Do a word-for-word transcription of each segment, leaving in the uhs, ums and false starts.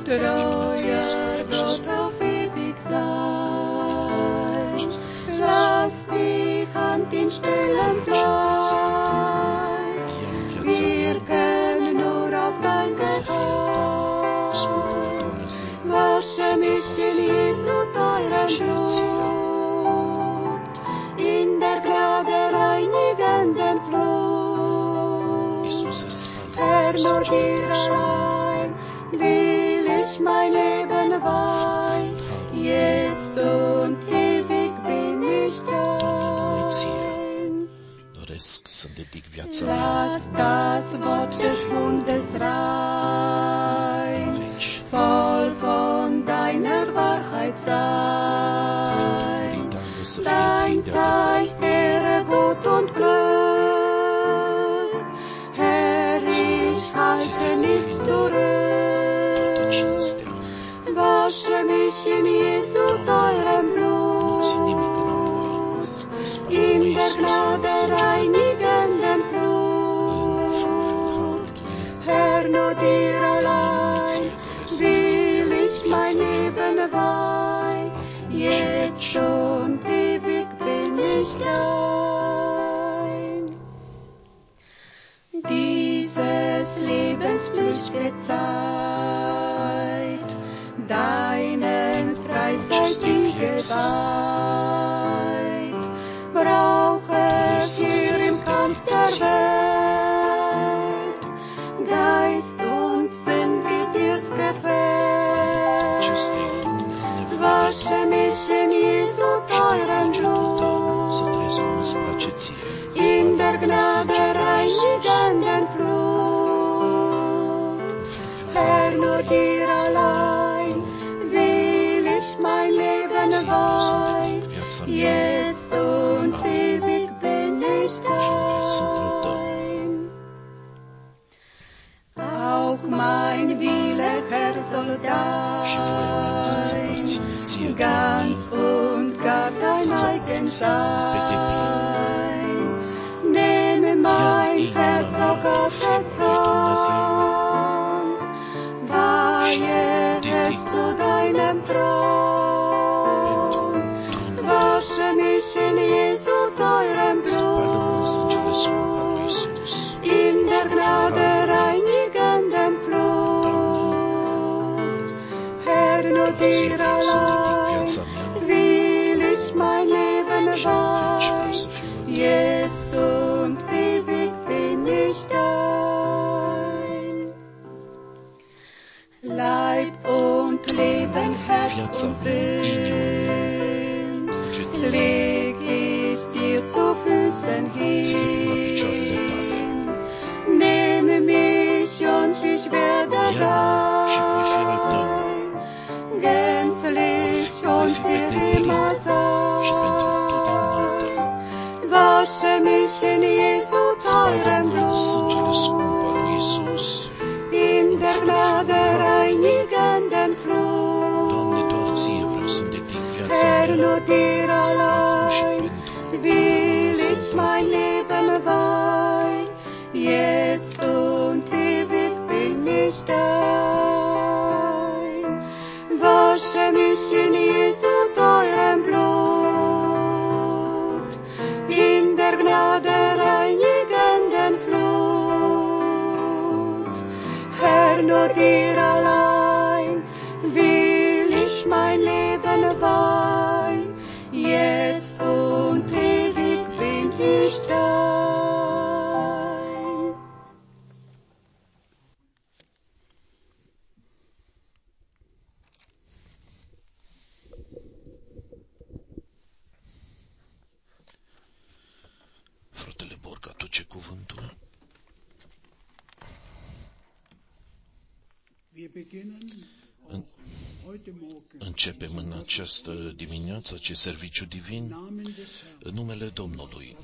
Treuer Gott auf ewig sein. Lass die Hand in stillem Fleiß wirken nur auf dein Gehalt. Wasche mich in Jesu teurem Blut, in der Gnade reinigenden Flut. Herr, nur dir allein will ich mein Leben weihen, jetzt und ewig bin ich dein. Lass das Wort des Bundes rein, voll von deiner Wahrheit sein. Dein sei Ehre, Gut und Glück, Herr, ich halte nichts zurück. Wasche mich in Jesu teurem Blut, in der Gnade reinigenden Flut. Herr, nur dir allein will ich mein Leben weihen, jetzt und ewig bin ich dein. Dieses Lebens flüchtige Zeit, deinem Preis sei sie geweiht, brauche hier im Kampf der Welt Geist und Sinn, wie dir's gefällt. Wasche mich in Jesu teurem Blut, in der Gnade reinigenden Flut. Herr, nur dir allein will ich mein Leben weihen, jetzt und ewig bin ich dein. Auch mein Wille, Herr, soll dein ganz und gar dein eigen sein. Nehme mein Herz, o Gottes Sohn, weihe es zu deinem Thron. Wasche mich in Jesu teurem Blut, in der Gnade reinigenden Flut. Herr, nur dir allein will ich mein Leben weihen, jetzt und ewig bin ich dein. Leib und Leben, Herz und Sinn leg ich dir zu Füßen hin. Nehme mich und ich werde dein, gänzlich und für immer sein. Wasche mich in Jesu teurem Blut, in der Gnade reinigenden Flut. Herr, nur dir allein will ich mein Leben weihen, jetzt und ewig bin ich dein. Wasche mich in Jesu teurem Blut, in der Gnade reinigenden Flut. Herr, nur dir allein will ich mein Leben weihen, jetzt und ewig bin ich dein. Fratele Borca, aduce cuvântul. În- Începem în această dimineață acest serviciu divin în numele Domnului.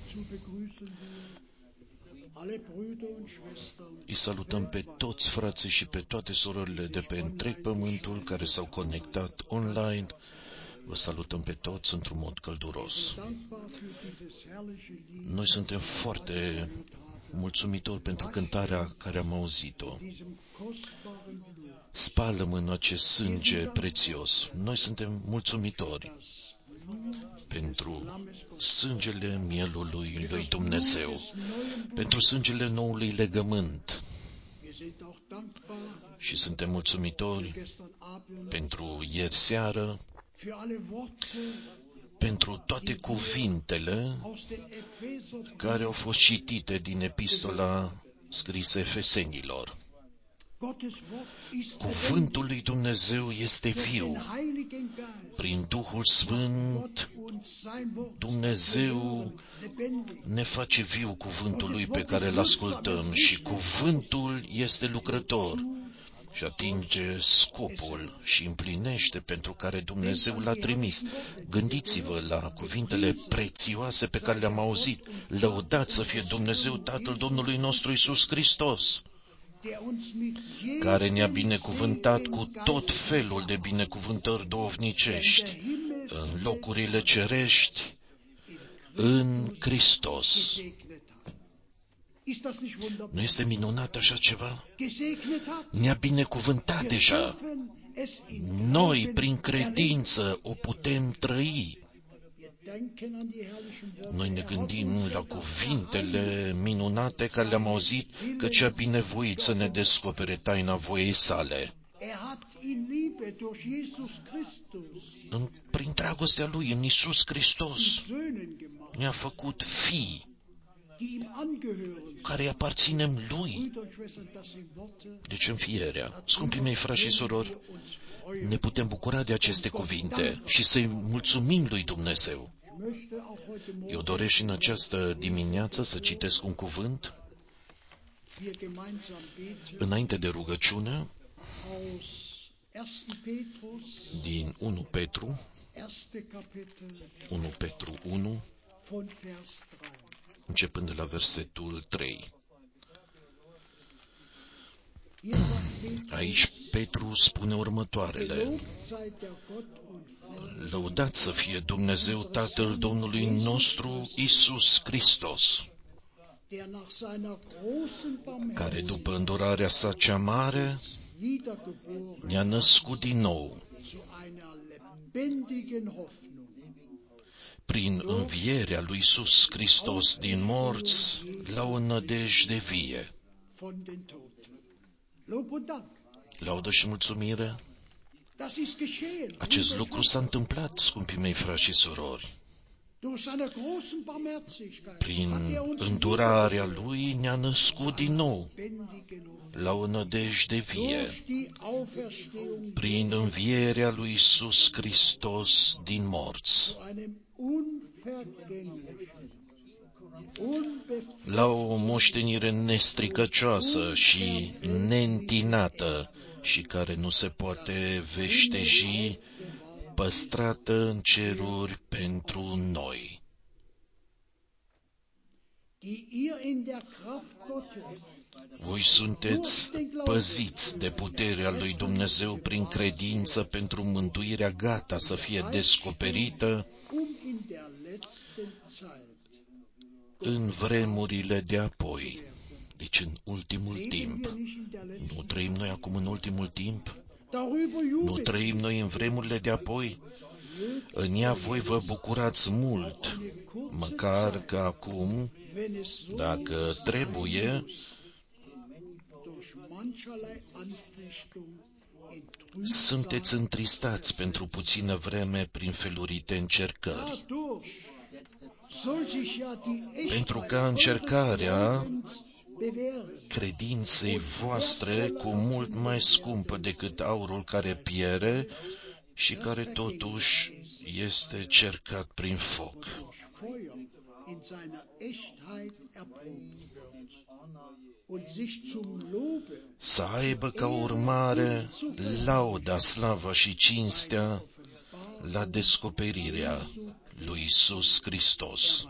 Îi salutăm pe toți frații și pe toate surorile de pe întreg pământul care s-au conectat online Vă salutăm pe toți într-un mod călduros. Noi suntem foarte mulțumitori pentru cântarea care am auzit-o. Spală-mă în acest sânge prețios. Noi suntem mulțumitori pentru sângele mielului lui Dumnezeu, pentru sângele noului legământ. Și suntem mulțumitori pentru ieri seară, pentru toate cuvintele care au fost citite din epistola scrisă Efesenilor. Cuvântul lui Dumnezeu este viu. Prin Duhul Sfânt, Dumnezeu ne face viu cuvântul lui pe care îl ascultăm și cuvântul este lucrător și atinge scopul și împlinește pentru care Dumnezeu l-a trimis. Gândiți-vă la cuvintele prețioase pe care le-am auzit. Lăudați să fie Dumnezeu Tatăl Domnului nostru Iisus Hristos, care ne-a binecuvântat cu tot felul de binecuvântări duhovnicești în locurile cerești în Hristos. Nu este minunat așa ceva? Ne-a binecuvântat deja. Noi, prin credință, o putem trăi. Noi ne gândim la cuvintele minunate care le-am auzit, că ce-a binevoit să ne descopere taina voiei sale. În, prin dragostea Lui, în Iisus Hristos, ne-a făcut fii care îi aparținem Lui. Deci înfierea. Scumpii mei frați și surori, ne putem bucura de aceste cuvinte și să-i mulțumim lui Dumnezeu. Eu doresc și în această dimineață să citesc un cuvânt înainte de rugăciune din unu Petru, unu Petru unu, începând de la versetul trei. Aici Petru spune următoarele: Lăudați să fie Dumnezeu Tatăl Domnului nostru Iisus Hristos, care după îndurarea sa cea mare ne-a născut din nou prin învierea lui Iisus Hristos din morți la o nădejde vie. Laudă și mulțumire. Acest lucru s-a întâmplat, scumpii mei frați și surori. Prin îndurarea Lui ne-a născut din nou la o nădejde vie, prin învierea lui Iisus Hristos din morți, la o moștenire nestricăcioasă și neîntinată și care nu se poate veșteji, păstrată în ceruri pentru noi. Voi sunteți păziți de puterea lui Dumnezeu prin credință pentru mântuirea gata să fie descoperită în vremurile de apoi, deci în ultimul timp. Nu trăim noi acum în ultimul timp? Nu trăim noi în vremurile de apoi? În ea voi vă bucurați mult, măcar că acum, dacă trebuie, sunteți întristați pentru puțină vreme prin felurite încercări. Pentru ca încercarea credinței voastre, cu mult mai scumpă decât aurul care piere și care totuși este cercat prin foc, să aibă ca urmare lauda, slava și cinstea la descoperirea lui Iisus Hristos.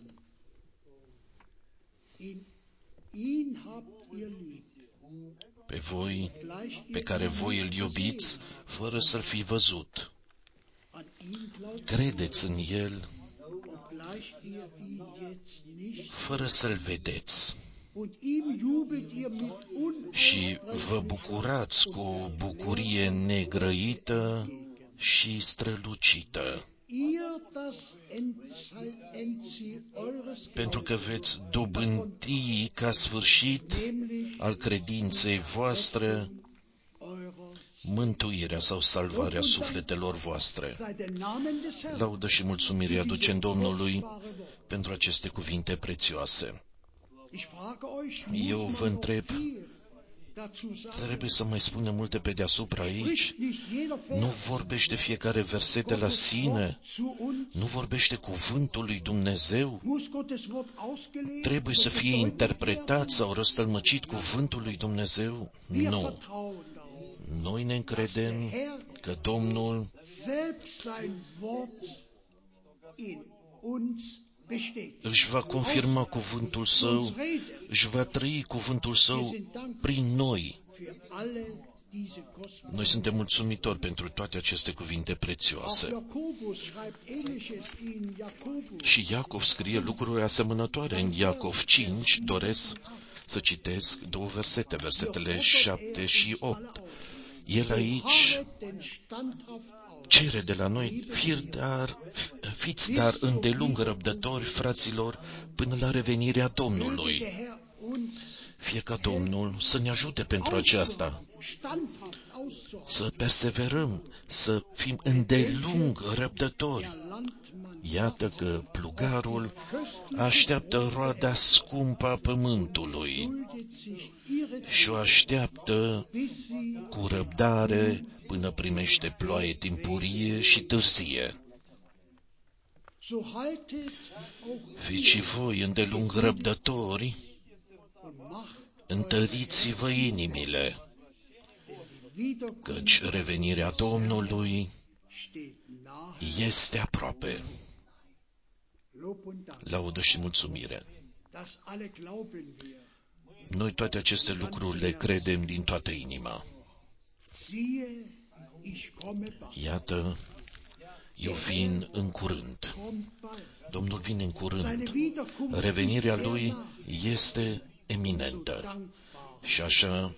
Pe voi, pe care voi îl iubiți, fără să-l fi văzut. credeți în El fără să-L vedeți și vă bucurați cu bucurie negrăită și strălucită, pentru că veți dobândi ca sfârșit al credinței voastre mântuirea sau salvarea sufletelor voastre. Laudă și mulțumire aducem Domnului pentru aceste cuvinte prețioase. Eu vă întreb, trebuie să mai spunem multe pe deasupra aici? Nu vorbește fiecare verset de la sine? Nu vorbește cuvântul lui Dumnezeu? Trebuie să fie interpretat sau răstălmăcit cuvântul lui Dumnezeu? Nu. Noi ne încredem că Domnul își va confirma cuvântul Său, își va trăi cuvântul Său prin noi. Noi suntem mulțumitori pentru toate aceste cuvinte prețioase. Și Iacov scrie lucruri asemănătoare în Iacov cinci, doresc să citesc două versete, versetele șapte și opt. El aici cere de la noi, fir dar, fiți dar îndelung răbdători, fraților, până la revenirea Domnului. Fie ca Domnul să ne ajute pentru aceasta, să perseverăm, să fim îndelung răbdători. Iată că plugarul așteaptă roada scumpă a pământului și o așteaptă cu răbdare până primește ploaie timpurie și târzie. Fiți și voi îndelung răbdători, întăriți-vă inimile, căci revenirea Domnului este aproape. Laudă și mulțumire. Noi toate aceste lucruri le credem din toată inima. Iată, eu vin în curând. Domnul vine în curând. Revenirea Lui este eminentă. Și așa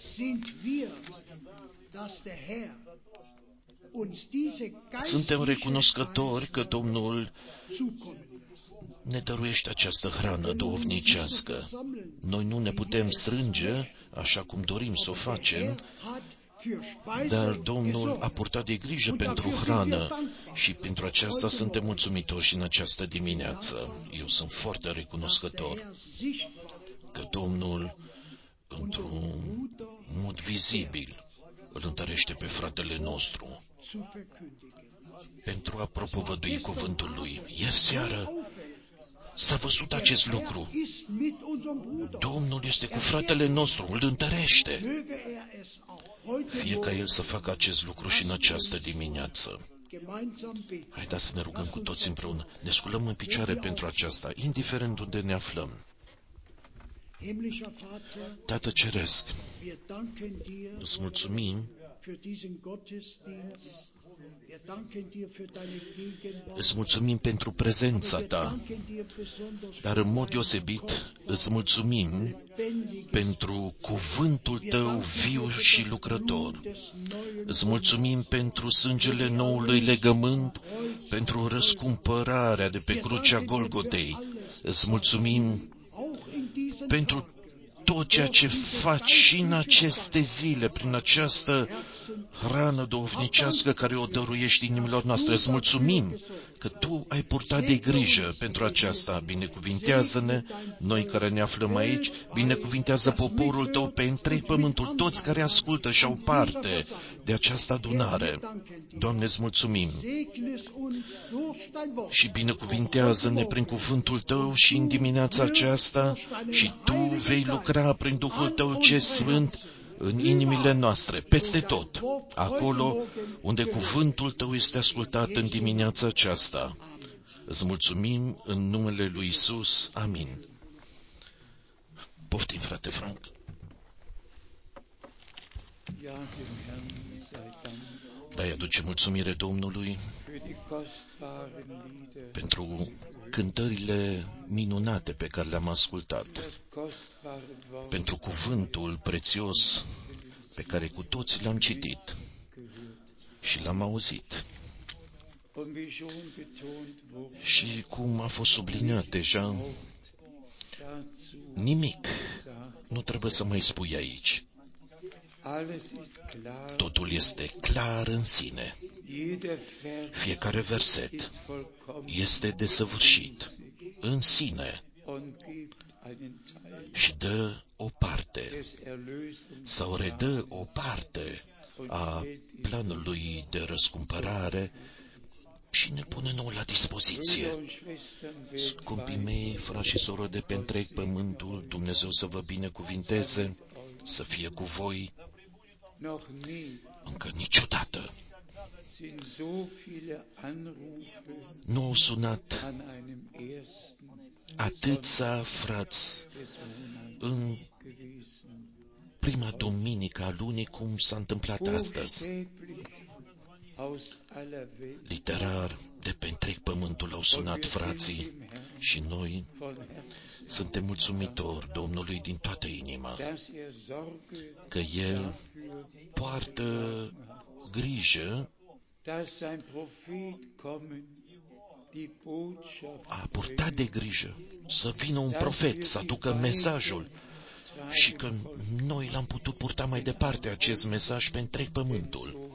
suntem recunoscători că Domnul ne dăruiește această hrană duhovnicească. Noi nu ne putem strânge așa cum dorim să o facem, dar Domnul a purtat de grijă pentru hrană și pentru aceasta suntem mulțumitori și în această dimineață. Eu sunt foarte recunoscător că Domnul, într-un mod vizibil, îl întărește pe fratele nostru pentru a propovădui cuvântul Lui. Iar seară s-a văzut acest lucru. Domnul este cu fratele nostru, îl întărește. Fie ca El să facă acest lucru și în această dimineață. Haideți să ne rugăm cu toți împreună. Ne sculăm în picioare pentru aceasta, indiferent unde ne aflăm. Tată Ceresc, îți mulțumim, îți mulțumim pentru prezența Ta, dar în mod deosebit îți mulțumim pentru cuvântul Tău viu și lucrător. Îți mulțumim pentru sângele noului legământ, pentru răscumpărarea de pe crucea Golgotei. Îți mulțumim pentru tot ceea ce faci și în aceste zile, prin această hrană duhovnicească care o dăruiești inimilor noastre. Îți mulțumim că Tu ai purtat de grijă pentru aceasta. Binecuvintează-ne, noi care ne aflăm aici, binecuvintează poporul Tău pe întreg pământul, toți care ascultă și au parte de această adunare. Doamne, îți mulțumim și binecuvintează-ne prin cuvântul Tău și în dimineața aceasta și Tu vei lucra prin Duhul Tău ce sfânt în inimile noastre, peste tot, acolo unde cuvântul Tău este ascultat în dimineața aceasta. Îți mulțumim în numele lui Isus. Amin. Poftim, frate Frank. De-aia aduce mulțumire Domnului pentru cântările minunate pe care le-am ascultat, pentru cuvântul prețios pe care cu toți l-am citit și l-am auzit. Și cum a fost subliniat deja, nimic nu trebuie să mai spui aici. Totul este clar în sine. Fiecare verset este desăvârșit în sine și dă o parte sau redă o parte a planului de răscumpărare și ne pune nou la dispoziție. Scumpii mei, frați și sorori de pe întreg pământul, Dumnezeu să vă binecuvinteze, să fie cu voi. Încă niciodată nu au sunat atâția frați în prima duminică a lunii cum s-a întâmplat astăzi. Literar, de pe întreg pământul au sunat frații și noi suntem mulțumitori Domnului din toată inima că El poartă grijă, a purtat de grijă să vină un profet, să aducă mesajul și că noi l-am putut purta mai departe acest mesaj pe întreg pământul.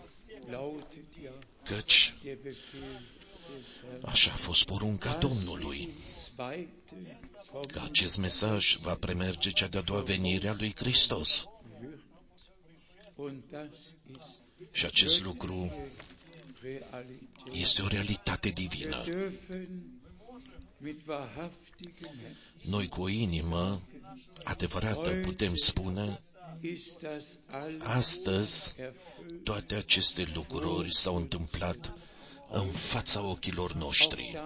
Căci așa a fost porunca Domnului, că acest mesaj va premerge cea de-a doua venire a lui Hristos. Și acest lucru este o realitate divină. Noi cu o inimă adevărată putem spune, astăzi toate aceste lucruri s-au întâmplat în fața ochilor noștri.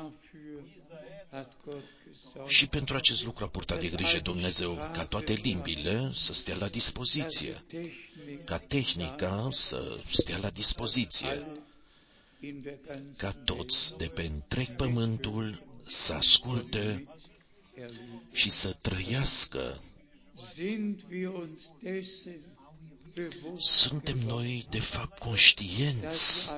Și pentru acest lucru a purtat de grijă Dumnezeu ca toate limbile să stea la dispoziție, ca tehnica să stea la dispoziție, ca toți de pe întreg pământul să asculte și să trăiască. Suntem noi de fapt conștienți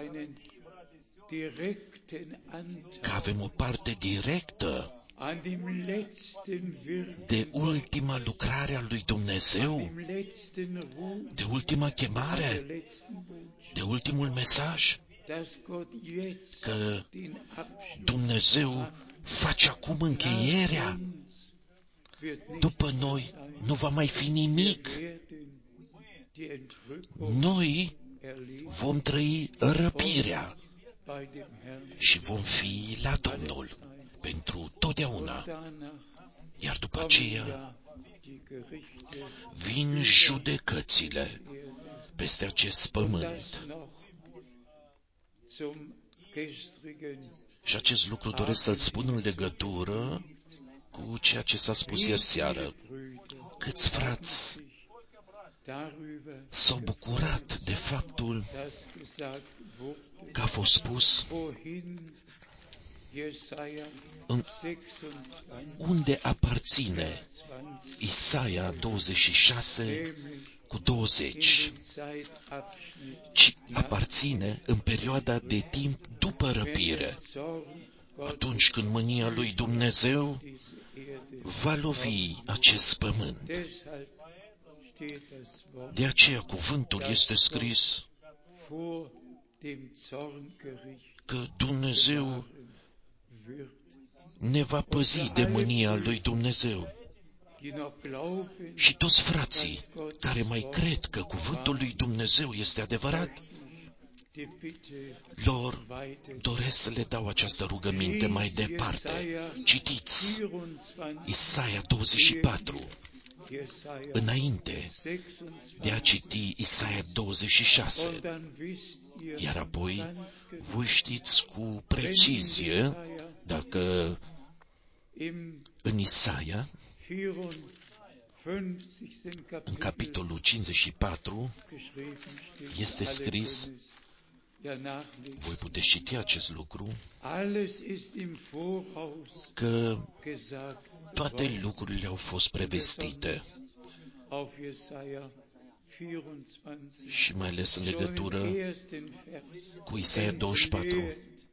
că avem o parte directă de ultima lucrare a lui Dumnezeu, de ultima chemare, de ultimul mesaj, că Dumnezeu face acum încheierea. După noi nu va mai fi nimic. Noi vom trăi răpirea și vom fi la Domnul pentru totdeauna. Iar după aceea vin judecățile peste acest pământ. Și acest lucru doresc să-l spun în legătură cu ceea ce s-a spus ieri seară. Câți frați s-au bucurat de faptul că a fost spus în unde aparține Isaia douăzeci și șase cu douăzeci, ci aparține în perioada de timp după răpire, atunci când mânia lui Dumnezeu va lovi acest pământ. De aceea cuvântul este scris că Dumnezeu ne va păzi de mânia lui Dumnezeu. Și toți frații care mai cred că cuvântul lui Dumnezeu este adevărat, lor doresc să le dau această rugăminte mai departe. Citiți Isaia douăzeci și patru, înainte de a citi Isaia douăzeci și șase. Iar apoi voi știți cu precizie dacă în Isaia, în capitolul cincizeci și patru, este scris Voi puteți citi acest lucru, că toate lucrurile au fost prevestite și mai ales în legătură cu Isaia douăzeci și patru.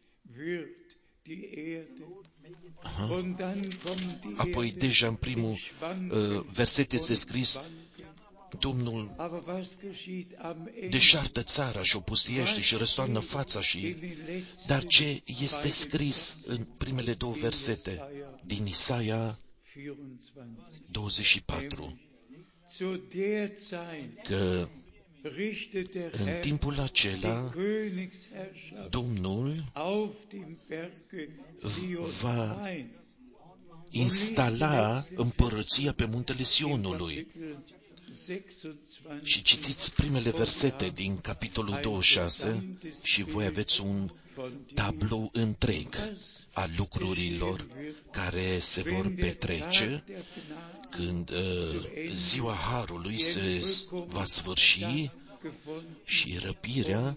Aha. Apoi deja în primul uh, verset este scris: Domnul deșartă țara și o pustiește și răstoarnă fața și... Dar ce este scris în primele două versete din Isaia douăzeci și patru? Că în timpul acela Domnul va instala împărăția pe muntele Sionului. Și citiți primele versete din capitolul douăzeci și șase și voi aveți un tablou întreg a lucrurilor care se vor petrece când uh, ziua Harului se va sfârși și răpirea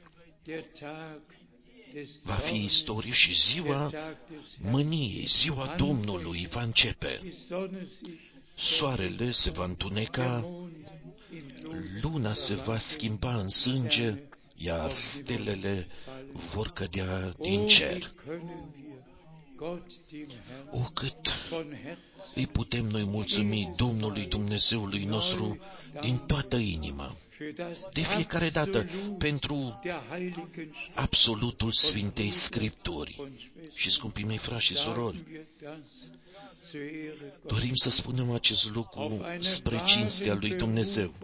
va fi istorie și ziua mâniei, ziua Domnului va începe. Soarele se va întuneca, luna se va schimba în sânge, iar stelele vor cădea din cer. O, cât îi putem noi mulțumi Domnului Dumnezeului nostru din toată inima, de fiecare dată, pentru absolutul Sfintei Scripturi. Și, scumpii mei frați și surori, dorim să spunem acest lucru spre cinstea lui Dumnezeu.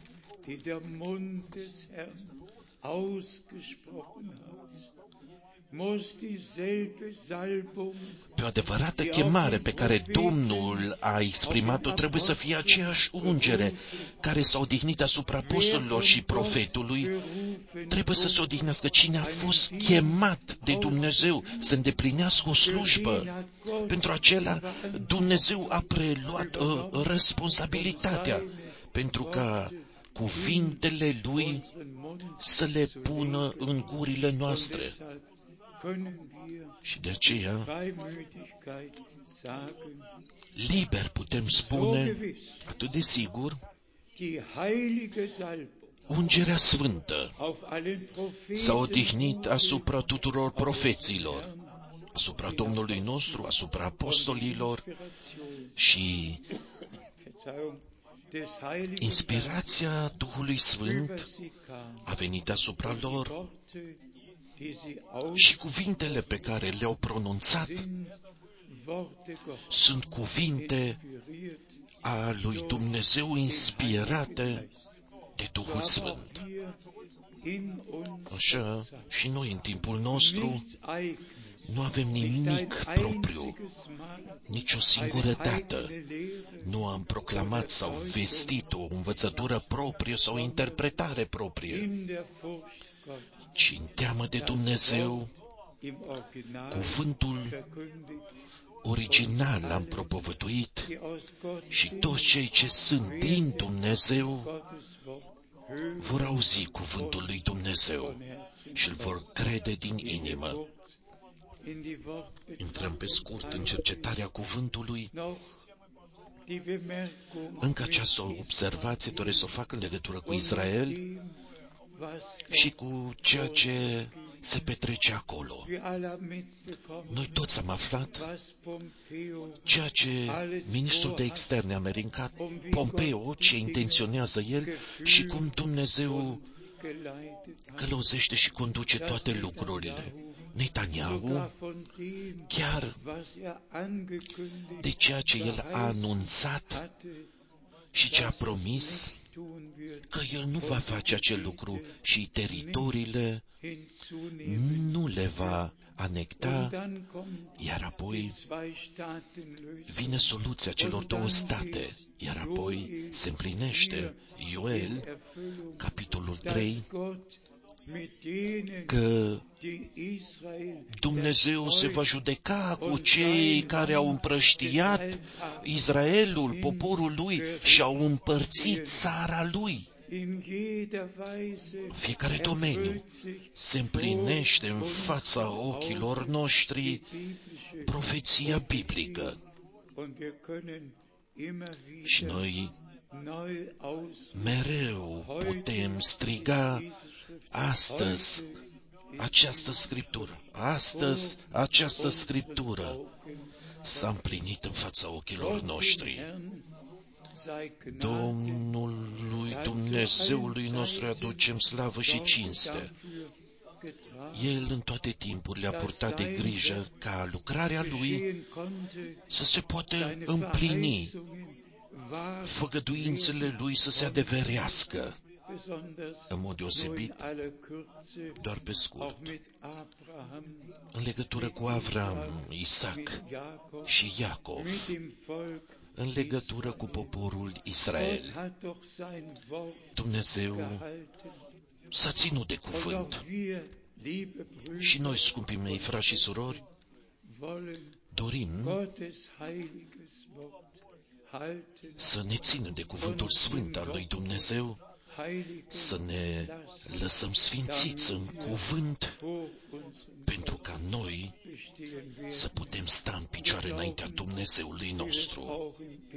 Pe o adevărată chemare pe care Domnul a exprimat-o trebuie să fie aceeași ungere care s-a odihnit asupra apostolilor și profetului. Trebuie să se odihnească cine a fost chemat de Dumnezeu să îndeplinească o slujbă. Pentru acela Dumnezeu a preluat uh, responsabilitatea pentru ca cuvintele Lui să le pună în gurile noastre. Și de aceea, liber putem spune, atât de sigur, ungerea sfântă s-a odihnit asupra tuturor profeților, asupra Domnului nostru, asupra apostolilor și inspirația Duhului Sfânt a venit asupra lor și cuvintele pe care le-au pronunțat sunt cuvinte a lui Dumnezeu inspirate de Duhul Sfânt. Așa, și noi în timpul nostru nu avem nimic propriu, nici o singură dată. Nu am proclamat sau vestit o învățătură proprie sau o interpretare proprie, ci în teamă de Dumnezeu, cuvântul original l-am propovăduit și toți cei ce sunt din Dumnezeu vor auzi cuvântul lui Dumnezeu și îl vor crede din inimă. Intrăm pe scurt în cercetarea cuvântului. Încă această observație doresc să o fac în legătură cu Israel și cu ceea ce se petrece acolo. Noi toți am aflat ceea ce ministrul de externe american, Pompeo, ce intenționează el și cum Dumnezeu călăuzește și conduce toate lucrurile. Netanyahu, chiar de ceea ce el a anunțat și ce a promis, că el nu va face acel lucru și teritoriile nu le va anecta, iar apoi vine soluția celor două state, iar apoi se împlinește Ioel, capitolul trei, că Dumnezeu se va judeca cu cei care au împrăștiat Israelul, poporul lui, și au împărțit țara lui. Fiecare domeniu se împlinește în fața ochilor noștri profeția biblică. Și noi mereu putem striga: astăzi această Scriptură, astăzi această Scriptură s-a împlinit în fața ochilor noștri. Domnului Dumnezeului nostru aducem slavă și cinste. El în toate timpurile a purtat de grijă ca lucrarea Lui să se poată împlini, făgăduințele Lui să se adeverească, în mod deosebit, doar pe scurt, în legătură cu Avram, Isaac și Iacov, în legătură cu poporul Israel. Dumnezeu s-a ținut de cuvânt. Și noi, scumpii mei, frați și surori, dorim să ne ținem de cuvântul sfânt al lui Dumnezeu, să ne lăsăm sfințiți în cuvânt, pentru ca noi să putem sta în picioare înaintea Dumnezeului nostru.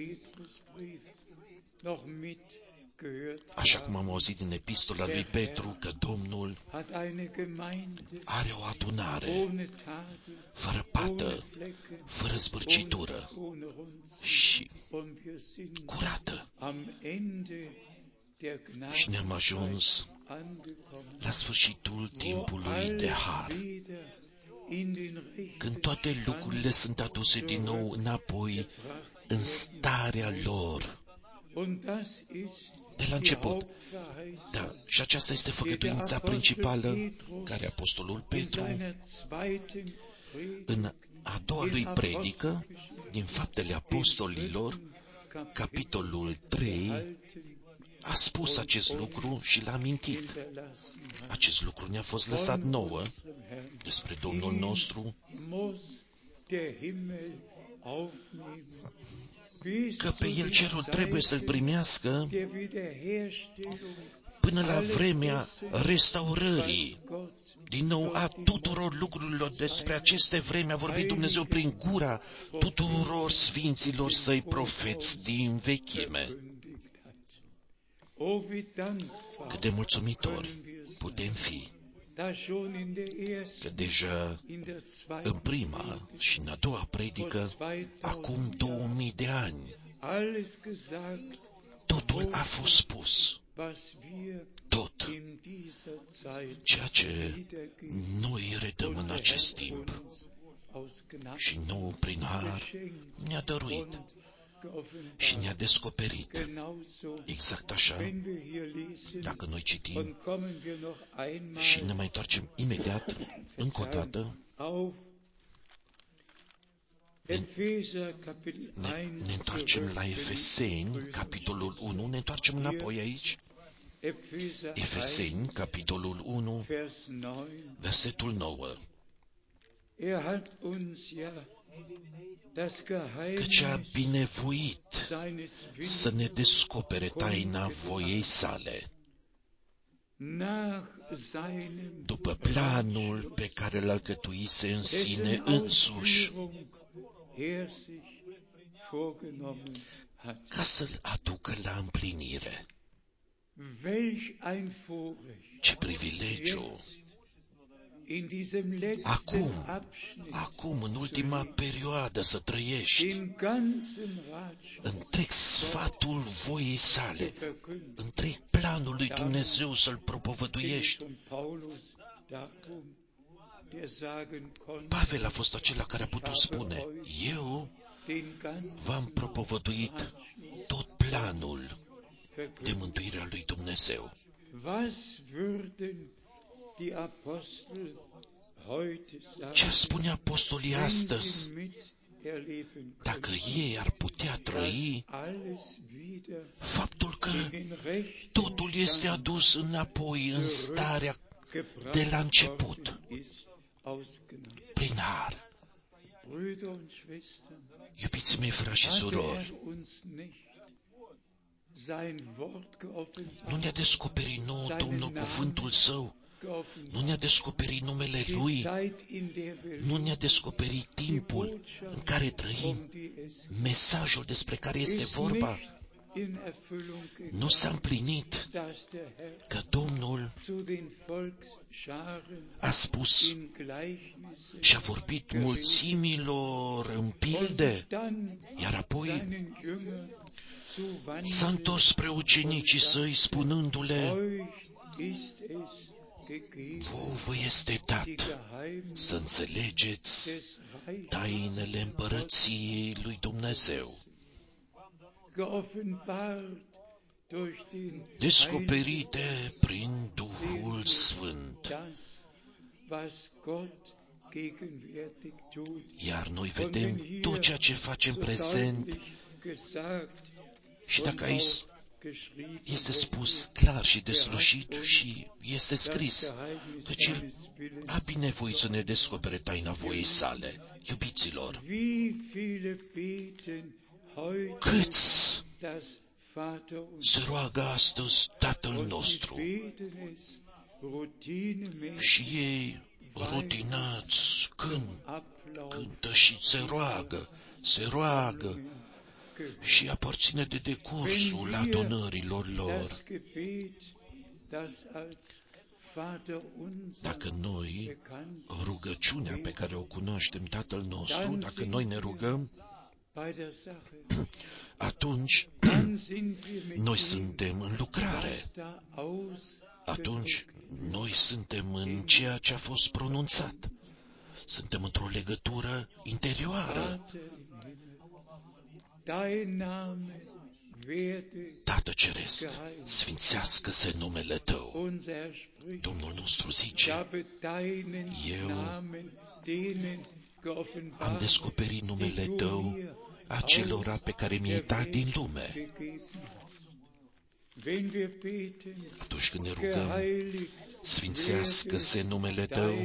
Așa cum am auzit din epistola lui Petru că Domnul are o adunare fără pată, fără zbârcitură și curată. Și ne-am ajuns la sfârșitul timpului de har, când toate lucrurile sunt aduse din nou înapoi în starea lor de la început. Da, și aceasta este făgăduința principală care Apostolul Petru, în a doua lui predică, din Faptele Apostolilor, capitolul trei, a spus acest lucru și l-a amintit. Acest lucru ne-a fost lăsat nouă despre Domnul nostru, că pe El cerul trebuie să-L primească până la vremea restaurării. Din nou, a tuturor lucrurilor despre aceste vreme a vorbit Dumnezeu prin gura tuturor sfinților Săi profeți din vechime. Cât de mulțumitori putem fi că deja în prima și în a doua predică, acum două mii de ani, totul a fost spus. Tot ceea ce noi redăm în acest timp și nou prin har ne-a dăruit și ne-a descoperit. Exact așa, dacă noi citim și ne mai întoarcem imediat, încă o dată, ne, ne, ne întoarcem la Efeseni, capitolul unu, ne întoarcem înapoi aici, Efeseni, capitolul unu, versetul nouă. Căci a binevoit să ne descopere taina voiei sale, după planul pe care l-a alcătuise în sine însuși, ca să-l aducă la împlinire. Ce privilegiu! Acum, acum, în ultima perioadă, să trăiești întreg sfatul voiei sale, întreg planul lui Dumnezeu să-l propovăduiești. Pavel a fost acela care a putut spune: eu v-am propovăduit tot planul de mântuire a lui Dumnezeu. Ce spune apostolii astăzi? Dacă ei ar putea trăi faptul că totul este adus înapoi în starea de la început, prin har. Iubiții mei, frați și surori, Nu ne-a descoperit nouă Domnul cuvântul Său. Nu ne-a descoperit numele Lui. Nu ne-a descoperit timpul în care trăim. Mesajul despre care este vorba nu s-a împlinit, că Domnul a spus și a vorbit mulțimilor în pilde, iar apoi s-a întors spre ucenicii Săi spunându-le: vouă vă este dat să înțelegeți tainele împărăției lui Dumnezeu, descoperite prin Duhul Sfânt. Iar noi vedem tot ceea ce face în prezent. Și dacă aici este spus clar și deslușit și este scris că Cel a binevoit să ne descopere taina voiei Sale. Iubiților, câți se roagă astăzi Tatăl nostru și ei rutinați cânt, cântă și se roagă, se roagă și aparține de decursul adunărilor lor. Dacă noi, rugăciunea pe care o cunoaștem, Tatăl nostru, dacă noi ne rugăm, atunci noi suntem în lucrare. Atunci noi suntem în ceea ce a fost pronunțat. Suntem într-o legătură interioară. Tată Ceresc, sfințească-se numele Tău. Domnul nostru zice: eu am descoperit numele Tău acelora pe care mi-ai dat din lume. Atunci când ne rugăm, sfințească-se numele Tău,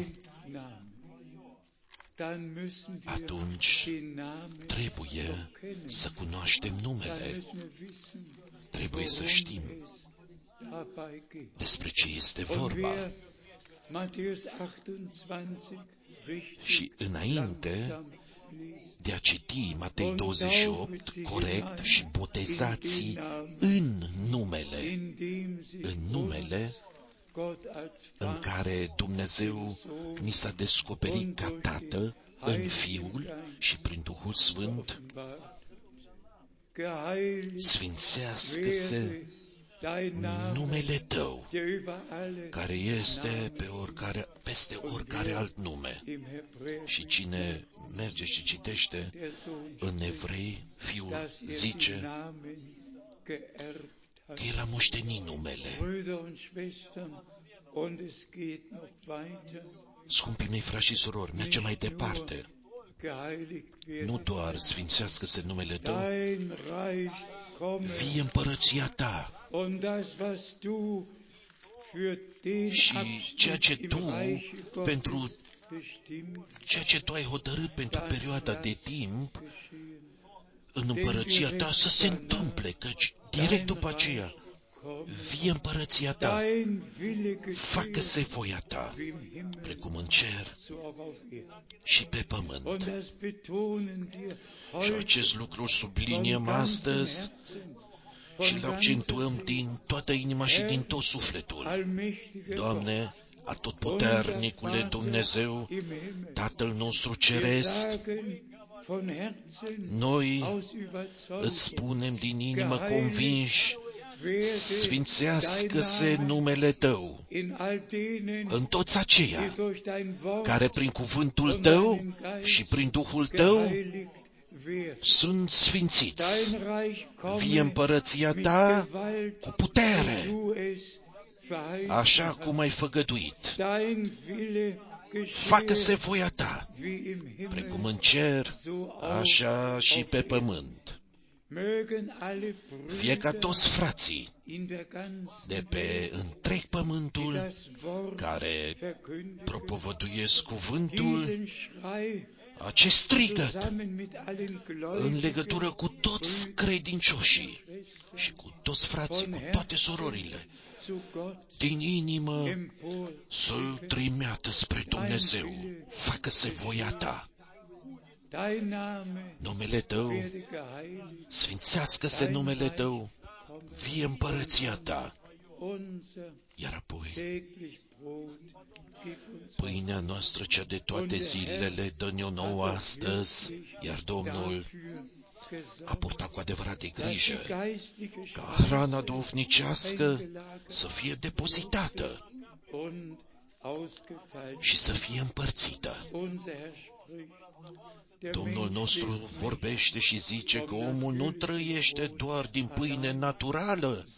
atunci trebuie să cunoaștem numele. Trebuie să știm despre ce este vorba. Și înainte de a citi Matei douăzeci și opt corect și botezați în numele, în numele în care Dumnezeu ni s-a descoperit ca Tată în Fiul și prin Duhul Sfânt, sfințească-se numele Tău, care este pe oricare, peste oricare alt nume. Și cine merge și citește în Evrei, Fiul zice că El a moștenit numele. Scumpii mei frați și surori, merge mai departe. Nu doar sfințească-se numele Tău, vie împărăția Ta. Și ceea ce Tu, pentru ceea ce Tu ai hotărât pentru perioada de timp, în împărăția Ta să se întâmple, căci direct după aceea, vie împărăția Ta, facă-se voia Ta, precum în cer și pe pământ. Și acest lucru subliniem astăzi și îl accentuăm din toată inima și din tot sufletul. Doamne, atotputernicule Dumnezeu, Tatăl nostru Ceresc, noi îți spunem din inimă convinși, sfințească-se numele Tău în toți aceia care prin cuvântul Tău și prin Duhul Tău sunt sfințiți. Vie împărăția Ta cu putere, așa cum ai făgăduit. Facă-se voia Ta, precum în cer, așa și pe pământ. Fie ca toți frații de pe întreg pământul care propovăduiesc cuvântul, acest strigăt în legătură cu toți credincioșii și cu toți frații, cu toate surorile, din inimă să-l trimeată spre Dumnezeu. Facă-se voia ta. Numele tău, sfințească-se numele tău, vie împărăția ta. Iar apoi, pâinea noastră cea de toate zilele, dă-ne-o nouă astăzi, iar Domnul a purtat cu adevărat de grijă ca hrana duhovnicească să fie depozitată și să fie împărțită. Domnul nostru vorbește și zice că omul nu trăiește doar din pâine naturală,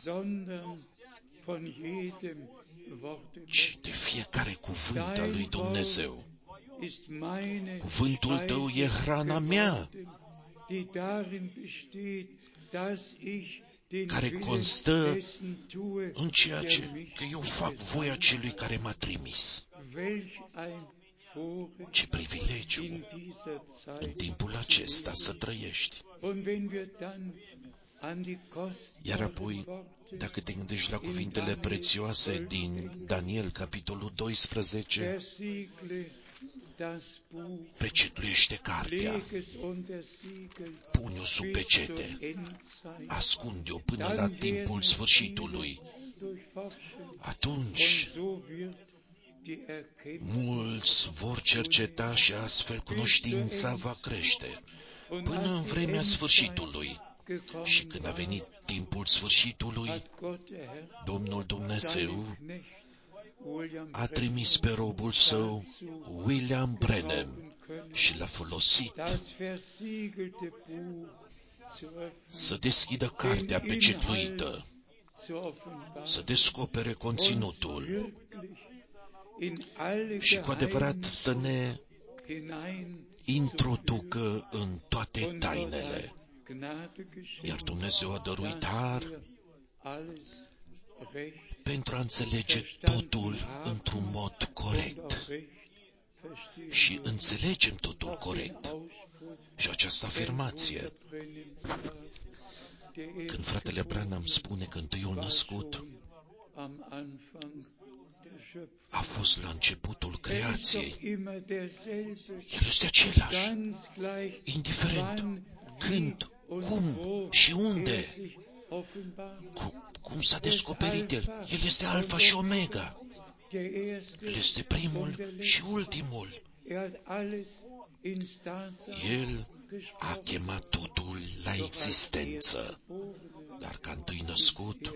ci de fiecare cuvânt al lui Dumnezeu. Cuvântul tău e hrana mea, care constă în ceea ce că eu fac voia celui care m-a trimis. Ce privilegiu în timpul acesta să trăiești. Iar apoi, dacă te gândești la cuvintele prețioase din Daniel, capitolul doisprezece, pecetuiește cartea, pune-o sub pecete, ascunde-o până la timpul sfârșitului. Atunci, mulți vor cerceta și astfel cunoștința va crește până în vremea sfârșitului. Și când a venit timpul sfârșitului, Domnul Dumnezeu a trimis pe robul său, William Branham, și l-a folosit să deschidă cartea pecetluită, să descopere conținutul și cu adevărat să ne introducă în toate tainele. Iar Dumnezeu a dăruit har pentru a înțelege totul într-un mod corect. Și înțelegem totul corect. Și această afirmație, când fratele Branham spune că întâiul născut a fost la începutul creației, El este același, indiferent când, cum și unde, cum, cum s-a descoperit El. El este Alfa și Omega. El este primul și ultimul. El a chemat totul la existență, dar ca întâi născut,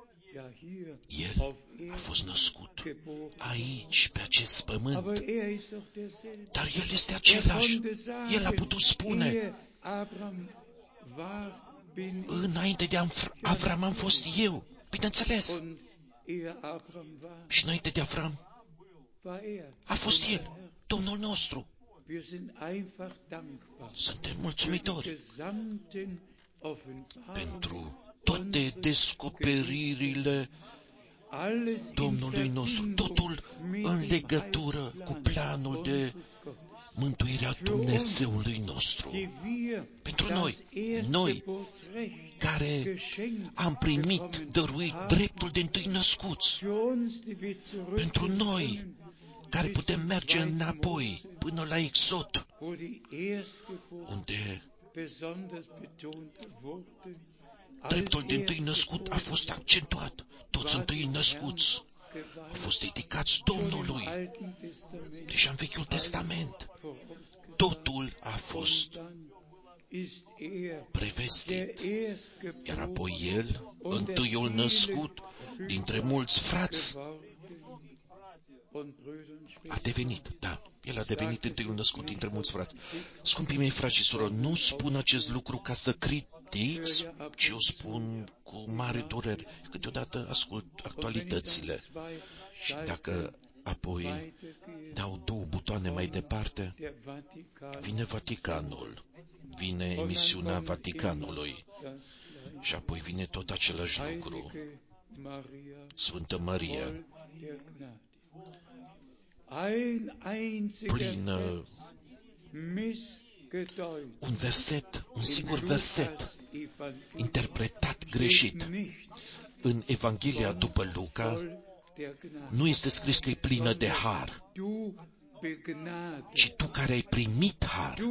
El a fost născut aici, pe acest pământ. Dar El este același. El a putut spune, înainte de Avram am fost eu, bineînțeles. Și înainte de Avram a fost El, Domnul nostru. Suntem mulțumitori pentru toate descoperirile Domnului nostru, totul în legătură cu planul de mântuire a Dumnezeului nostru. Pentru noi, noi care am primit, dăruit dreptul de întâi născuți, pentru noi care putem merge înapoi până la Exod, unde dreptul de întâi născut a fost accentuat. Toți întâi născuți au fost dedicați Domnului. Deci în Vechiul Testament totul a fost prevestit. Iar apoi El, întâiul născut dintre mulți frați, a devenit, da, El a devenit întâiul născut dintre mulți frați. Scumpii mei frați și surori, nu spun acest lucru ca să critici, ci o spun cu mare durere. Câteodată ascult actualitățile și dacă apoi dau două butoane săptămâni mai departe, vine Vaticanul, vine emisiunea Vaticanului și apoi vine tot același lucru. Sfântă Maria, plină, un verset, un singur verset, interpretat greșit. În Evanghelia după Luca nu este scris că e plină de har, ci tu care ai primit har,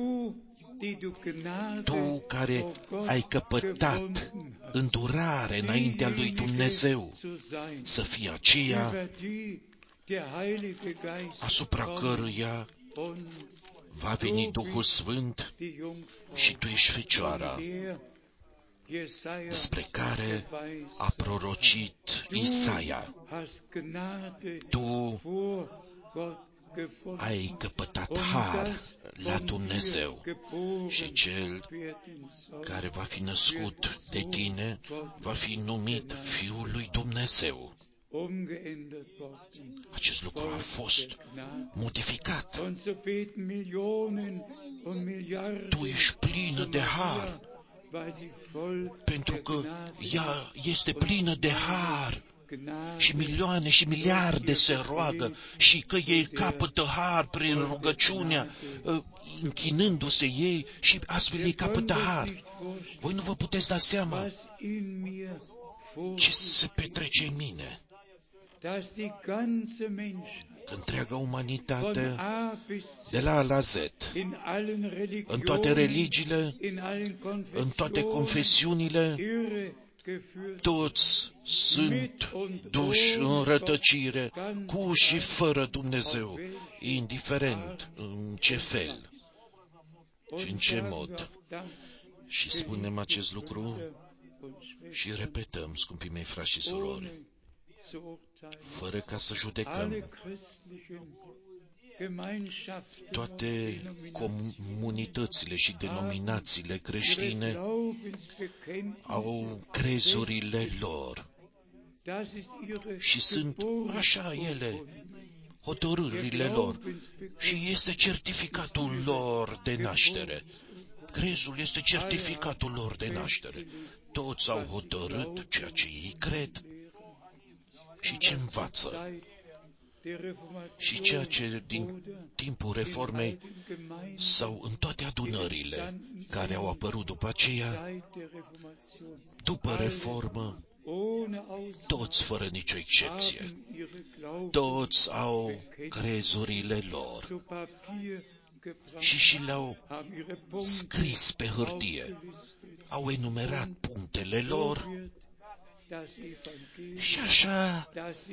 tu care ai căpătat îndurare înaintea lui Dumnezeu, să fie aceea asupra căruia va veni Duhul Sfânt și tu ești Fecioara, despre care a prorocit Isaia. Tu ai căpătat har la Dumnezeu și cel care va fi născut de tine va fi numit Fiul lui Dumnezeu. Acest lucru a fost modificat. Tu ești plină de har, pentru că ea este plină de har și milioane și miliarde se roagă și că ei capătă har prin rugăciunea, închinându-se ei și astfel ei capătă har. Voi nu vă puteți da seama ce se petrece în mine. Că întreaga umanitate, de la A la Z, în toate religiile, în toate confesiunile, toți sunt duși în rătăcire, cu și fără Dumnezeu, indiferent în ce fel și în ce mod. Și spunem acest lucru și repetăm, scumpii mei frați și surori, fără ca să judecăm. Toate comunitățile și denominațiile creștine au crezurile lor și sunt așa ele, hotărârile lor, și este certificatul lor de naștere. Crezul este certificatul lor de naștere. Toți au hotărât ceea ce ei cred și ce învață. Și ceea ce din timpul Reformei sau în toate adunările care au apărut după aceea, după Reformă, toți fără nicio excepție, toți au crezurile lor și și le-au scris pe hârtie, au enumerat punctele lor și așa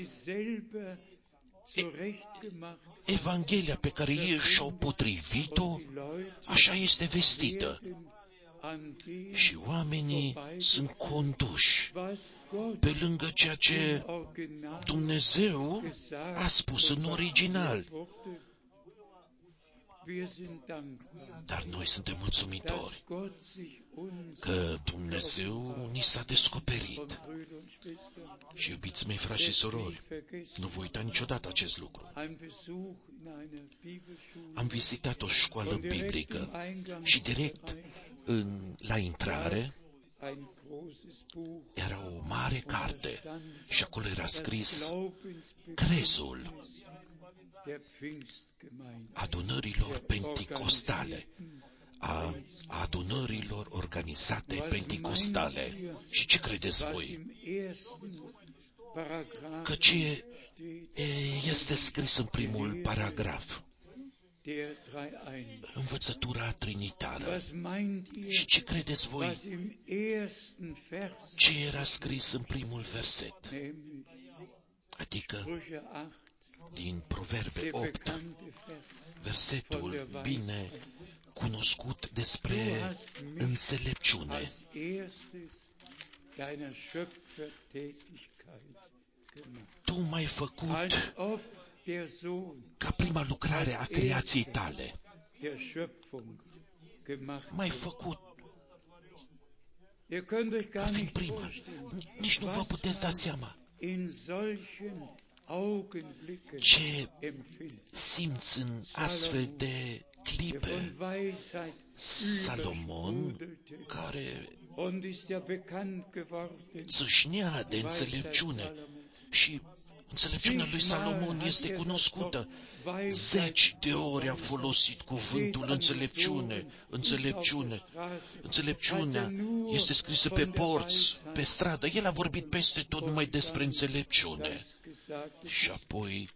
Evanghelia pe care ei și-au potrivit-o, așa este vestită. Și oamenii sunt conduși pe lângă ceea ce Dumnezeu a spus în original. Dar noi suntem mulțumitori că Dumnezeu ni s-a descoperit. Și iubiți mei frați și surori, nu voi uita niciodată acest lucru. Am vizitat o școală biblică și direct în, la intrare era o mare carte și acolo era scris crezul adunărilor penticostale, a adunărilor organizate penticostale. Și ce credeți voi? Că ce este scris în primul paragraf? Învățătura trinitară. Și ce credeți voi? Ce era scris în primul verset? Adică din Proverbe opt, versetul bine cunoscut despre înțelepciune. Tu m-ai făcut ca prima lucrare a creației tale. M-ai făcut ca fiind prima. Nici nu vă puteți da seama Ce simți în astfel de clipe? Salomon, care țâșnea de înțelepciune, și înțelepciunea lui Salomon este cunoscută. Zeci de ori a folosit cuvântul înțelepciune, înțelepciune. Înțelepciunea este scrisă pe porți, pe stradă. El a vorbit peste tot numai despre înțelepciune. Și apoi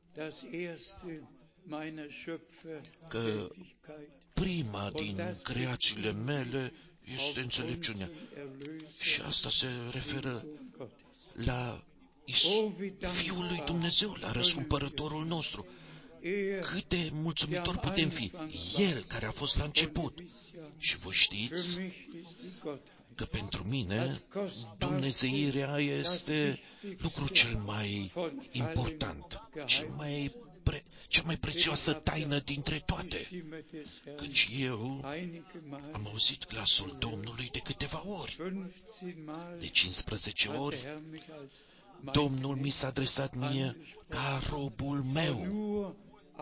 că prima din creațiile mele este înțelepciunea. Și asta se referă la Fiul lui Dumnezeu, la răscumpărătorul nostru. Cât de mulțumitor putem fi. El care a fost la început. Și vă știți că pentru mine dumnezeirea este lucrul cel mai important, cel mai pre, cea mai prețioasă taină dintre toate. Căci eu am auzit glasul Domnului de câteva ori, de cincisprezece ori, Domnul mi s-a adresat mie ca robul meu.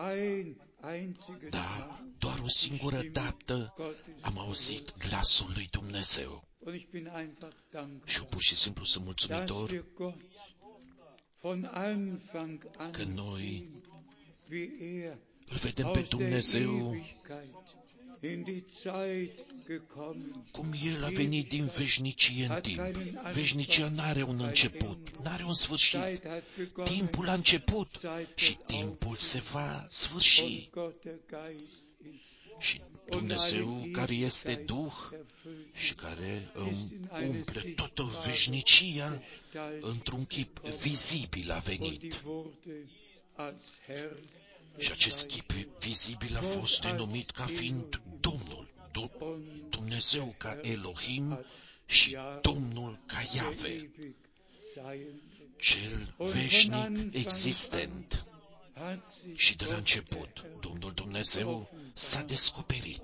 Da, doar o singură dată am auzit glasul lui Dumnezeu. Și eu pur și simplu sunt mulțumitor că noi îl vedem pe Dumnezeu cum El a venit din veșnicie în timp. Veșnicia n-are un început, n-are un sfârșit. Timpul a început și timpul se va sfârși. Și Dumnezeu, care este Duh și care umple toată veșnicia, într-un chip vizibil a venit. Și acest chip vizibil a fost denumit ca fiind Domnul, Dumnezeu ca Elohim și Domnul ca Iahve, cel veșnic existent. Și de la început, Domnul Dumnezeu s-a descoperit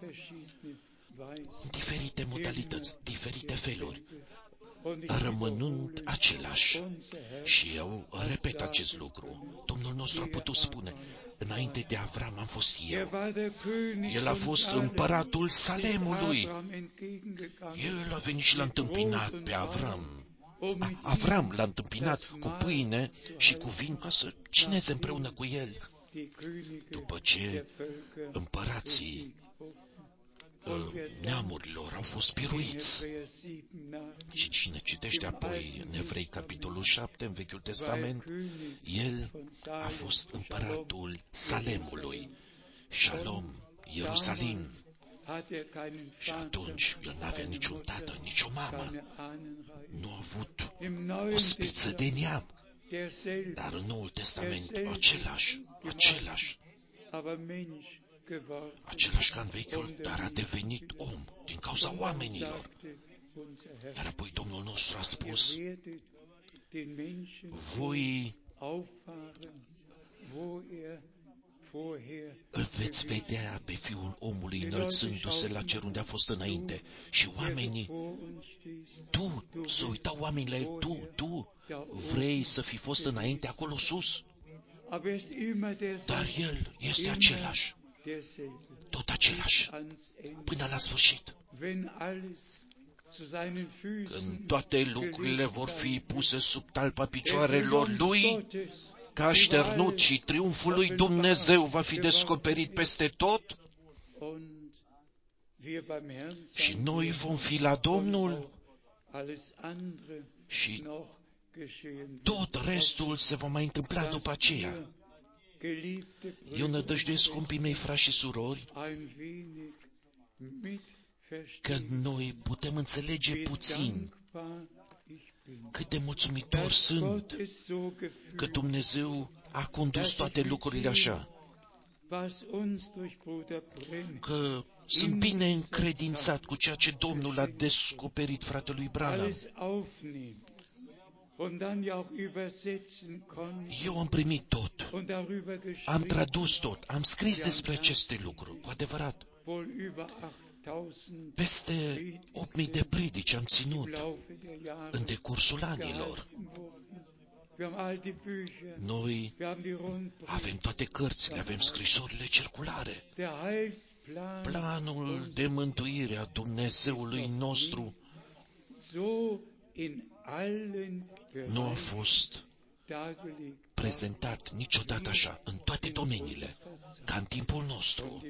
în diferite modalități, diferite feluri, rămânând același. Și eu repet acest lucru. Domnul nostru a putut spune, înainte de Avram am fost eu. El a fost împăratul Salemului. El a venit și l-a întâmpinat pe Avram. A, Avram l-a întâmpinat cu pâine și cu vin ca să cineze împreună cu el. După ce împărații neamurilor au fost biruiți. Și cine citește apoi în Evrei capitolul șapte, în Vechiul Testament, el a fost împăratul Salemului, Shalom, Ierusalim. Și atunci el n-avea niciun tată, nicio mamă. Nu a avut o spiță de neam. Dar în Noul Testament, același, același, același ca în Vechiul, dar a devenit om din cauza oamenilor. Iar apoi Domnul nostru a spus, voi îl veți vedea pe Fiul omului înălțându-se la cer unde a fost înainte. Și oamenii, tu, să uitau oamenii la el, tu, tu, vrei să fi fost înainte acolo sus. Dar el este același, tot același, până la sfârșit. Când toate lucrurile vor fi puse sub talpa picioarelor lui, ca așternut și triumful lui Dumnezeu va fi descoperit peste tot și noi vom fi la Domnul și tot restul se va mai întâmpla după aceea. Eu nădăjduiesc, scumpii mei frați și surori, că noi putem înțelege puțin cât de mulțumitor sunt că Dumnezeu a condus toate lucrurile așa, că sunt bine încredințat cu ceea ce Domnul a descoperit fratelui Branham. Eu am primit tot, am tradus tot, am scris despre aceste lucruri, cu adevărat. Peste opt mii de predici am ținut în decursul anilor. Noi avem toate cărțile, avem scrisorile circulare. Planul de mântuire a Dumnezeului nostru nu a fost prezentat niciodată așa, în toate domeniile, ca în timpul nostru.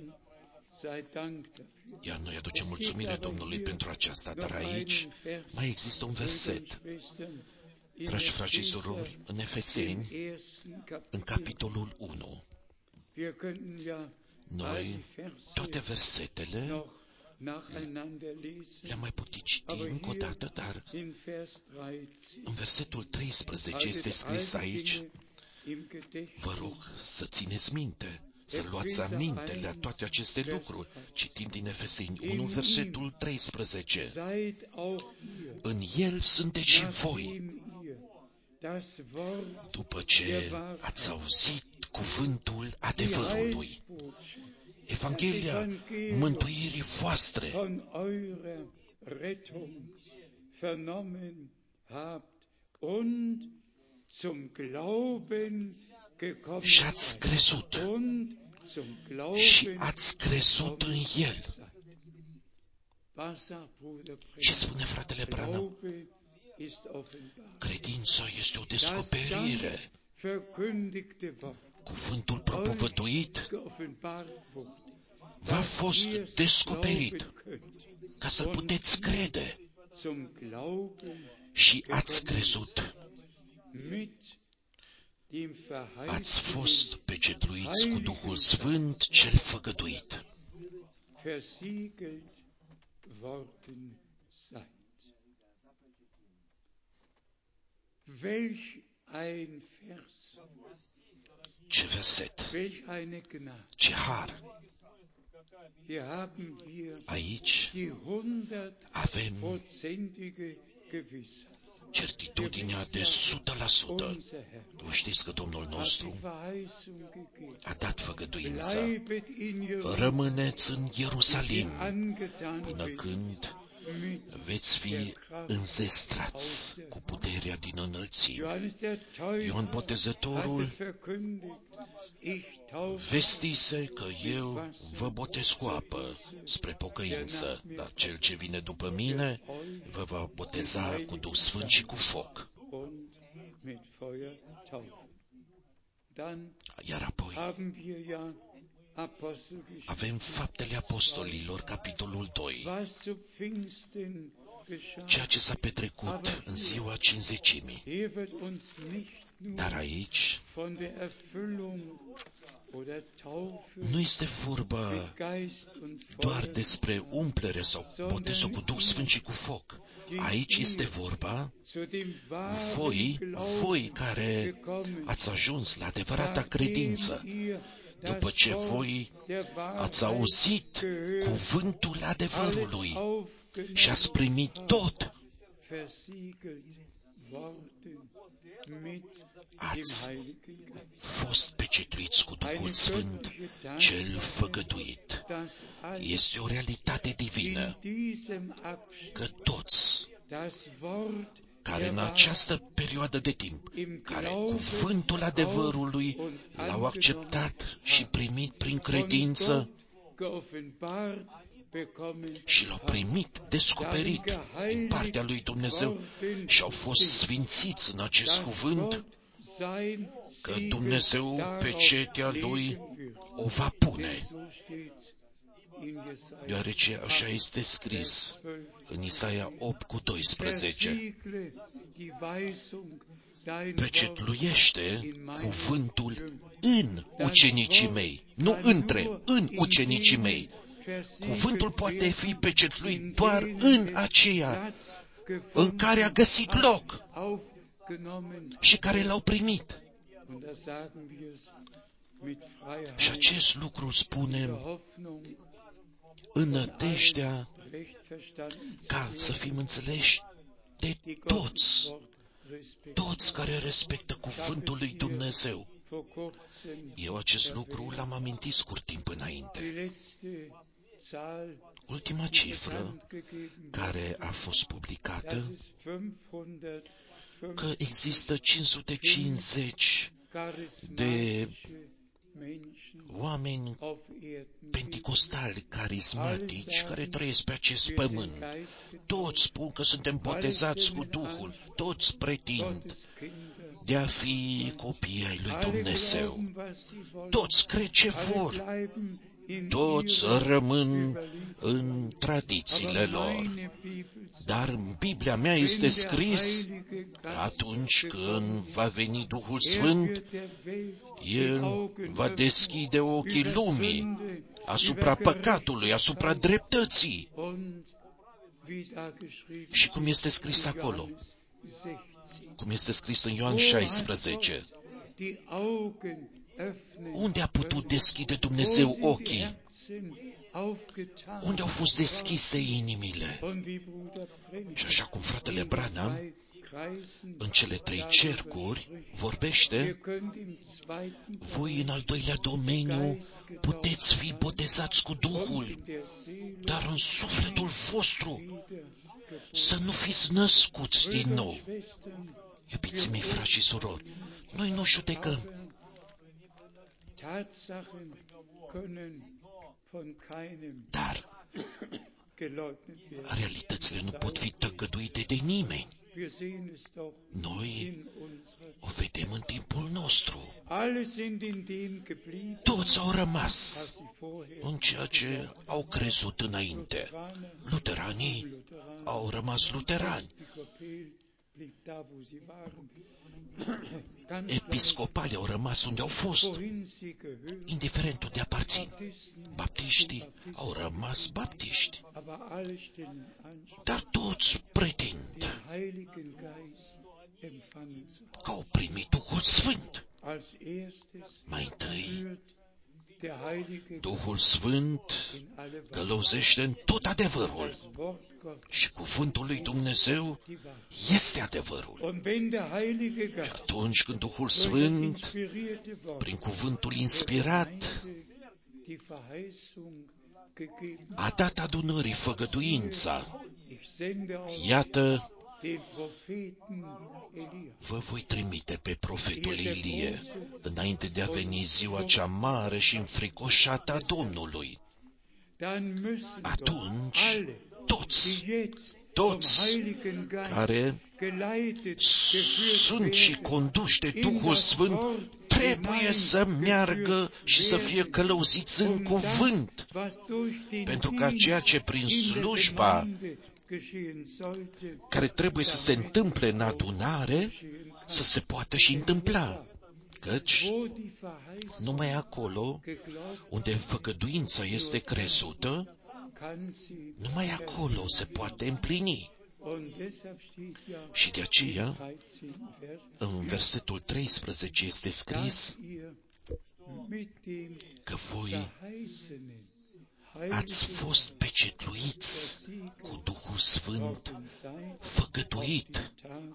Iar noi aducem mulțumire Domnului pentru aceasta, dar aici mai există un verset. Dragi frați și surori, în Efeseni, în capitolul unu, noi toate versetele le-am mai putut citi încă o dată, dar în versetul treisprezece este scris aici: vă rog să țineți minte, să luați aminte la toate aceste lucruri. Citim din Efeseni unu, versetul treisprezece. În el sunteți și voi, după ce ați auzit cuvântul adevărului, Evanghelia mântuirii voastre, și ați crezut, și ați crezut în el. Ce spune fratele Branham? Credința este o descoperire. Cuvântul propovăduit v-a fost descoperit ca să-l puteți crede și ați crezut. Ați fost pecetluiți cu Duhul Sfânt cel făgăduit. Ce verset! Ce har! Aici avem certitudinea de o sută la sută. Vă știți că Domnul nostru a dat făgăduința: rămâneți în Ierusalim până când veți fi înzestrați cu puterea din înălțime. Ioan Botezătorul vestise că eu vă botez cu apă spre pocăință, dar cel ce vine după mine vă va boteza cu Duh Sfânt și cu foc. Iar apoi avem Faptele Apostolilor, capitolul doi, ceea ce s-a petrecut în ziua Cincizecimii. Dar aici nu este vorba doar despre umplere sau botezul cu Duh Sfânt și cu foc. Aici este vorba voi, voi care ați ajuns la adevărata credință, după ce voi ați auzit cuvântul adevărului și ați primit tot, ați fost pecetuiți cu Duhul Sfânt cel făgăduit. Este o realitate divină că toți care în această perioadă de timp, care cuvântul adevărului l-au acceptat și primit prin credință și l-au primit descoperit din partea lui Dumnezeu și au fost sfințiți în acest cuvânt, că Dumnezeu pecetea lui o va pune. Deoarece așa este scris în Isaia opt cu doisprezece. Pecetluiește cuvântul în ucenicii mei, nu între, în ucenicii mei. Cuvântul poate fi pecetluit doar în aceea în care a găsit loc și care l-au primit. Și acest lucru spunem în nădejdea ca să fim înțeleși de toți, toți care respectă cuvântul lui Dumnezeu. Eu acest lucru l-am amintit scurt timp înainte. Ultima cifră care a fost publicată că există cinci sute cincizeci de oameni penticostali, carismatici, care trăiesc pe acest pământ. Toți spun că suntem botezați cu Duhul, toți pretind de a fi copii ai lui Dumnezeu. Toți cred ce vor, toți rămân în tradițiile lor. Dar în Biblia mea este scris că atunci când va veni Duhul Sfânt, El va deschide ochii lumii asupra păcatului, asupra dreptății. Și cum este scris acolo? Cum este scris în Ioan șaisprezece? Unde a putut deschide Dumnezeu ochii? Unde au fost deschise inimile? Și așa cum fratele Branham în cele trei cercuri vorbește, voi în al doilea domeniu puteți fi botezați cu Duhul, dar în sufletul vostru să nu fiți născuți din nou. Iubiții mei, frați și surori, noi nu judecăm. Dar realitățile nu pot fi tăgăduite de nimeni. Noi o vedem în timpul nostru. Toți au rămas în ceea ce au crezut înainte. Luteranii au rămas luterani. Episcopalii au rămas unde au fost, indiferent unde aparțin. Baptiștii au rămas baptiști. Dar toți pretind că au primit Duhul Sfânt. Mai întâi, Duhul Sfânt călăuzește în tot adevărul și cuvântul lui Dumnezeu este adevărul. Și atunci când Duhul Sfânt, prin cuvântul inspirat, a dat adunării făgăduința, iată, vă voi trimite pe profetul Ilie, înainte de a veni ziua cea mare și înfricoșată a Domnului. Atunci, toți, toți care sunt și conduși de Duhul Sfânt, trebuie să meargă și să fie călăuziți în cuvânt, pentru ca ceea ce prin slujba care trebuie să se întâmple în adunare, să se poată și întâmpla. Căci numai acolo unde făgăduința este crezută, numai acolo se poate împlini. Și de aceea, în versetul treisprezece este scris că voi ați fost pecetluiți cu Duhul Sfânt, făgăduit.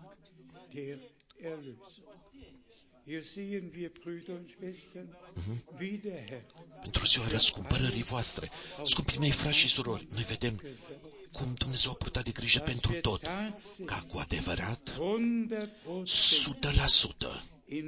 Mm-hmm. Pentru ziua răscumpărării voastre, scumpii mei frați și surori, noi vedem cum Dumnezeu a purtat de grijă pentru tot, ca cu adevărat, o sută la sută,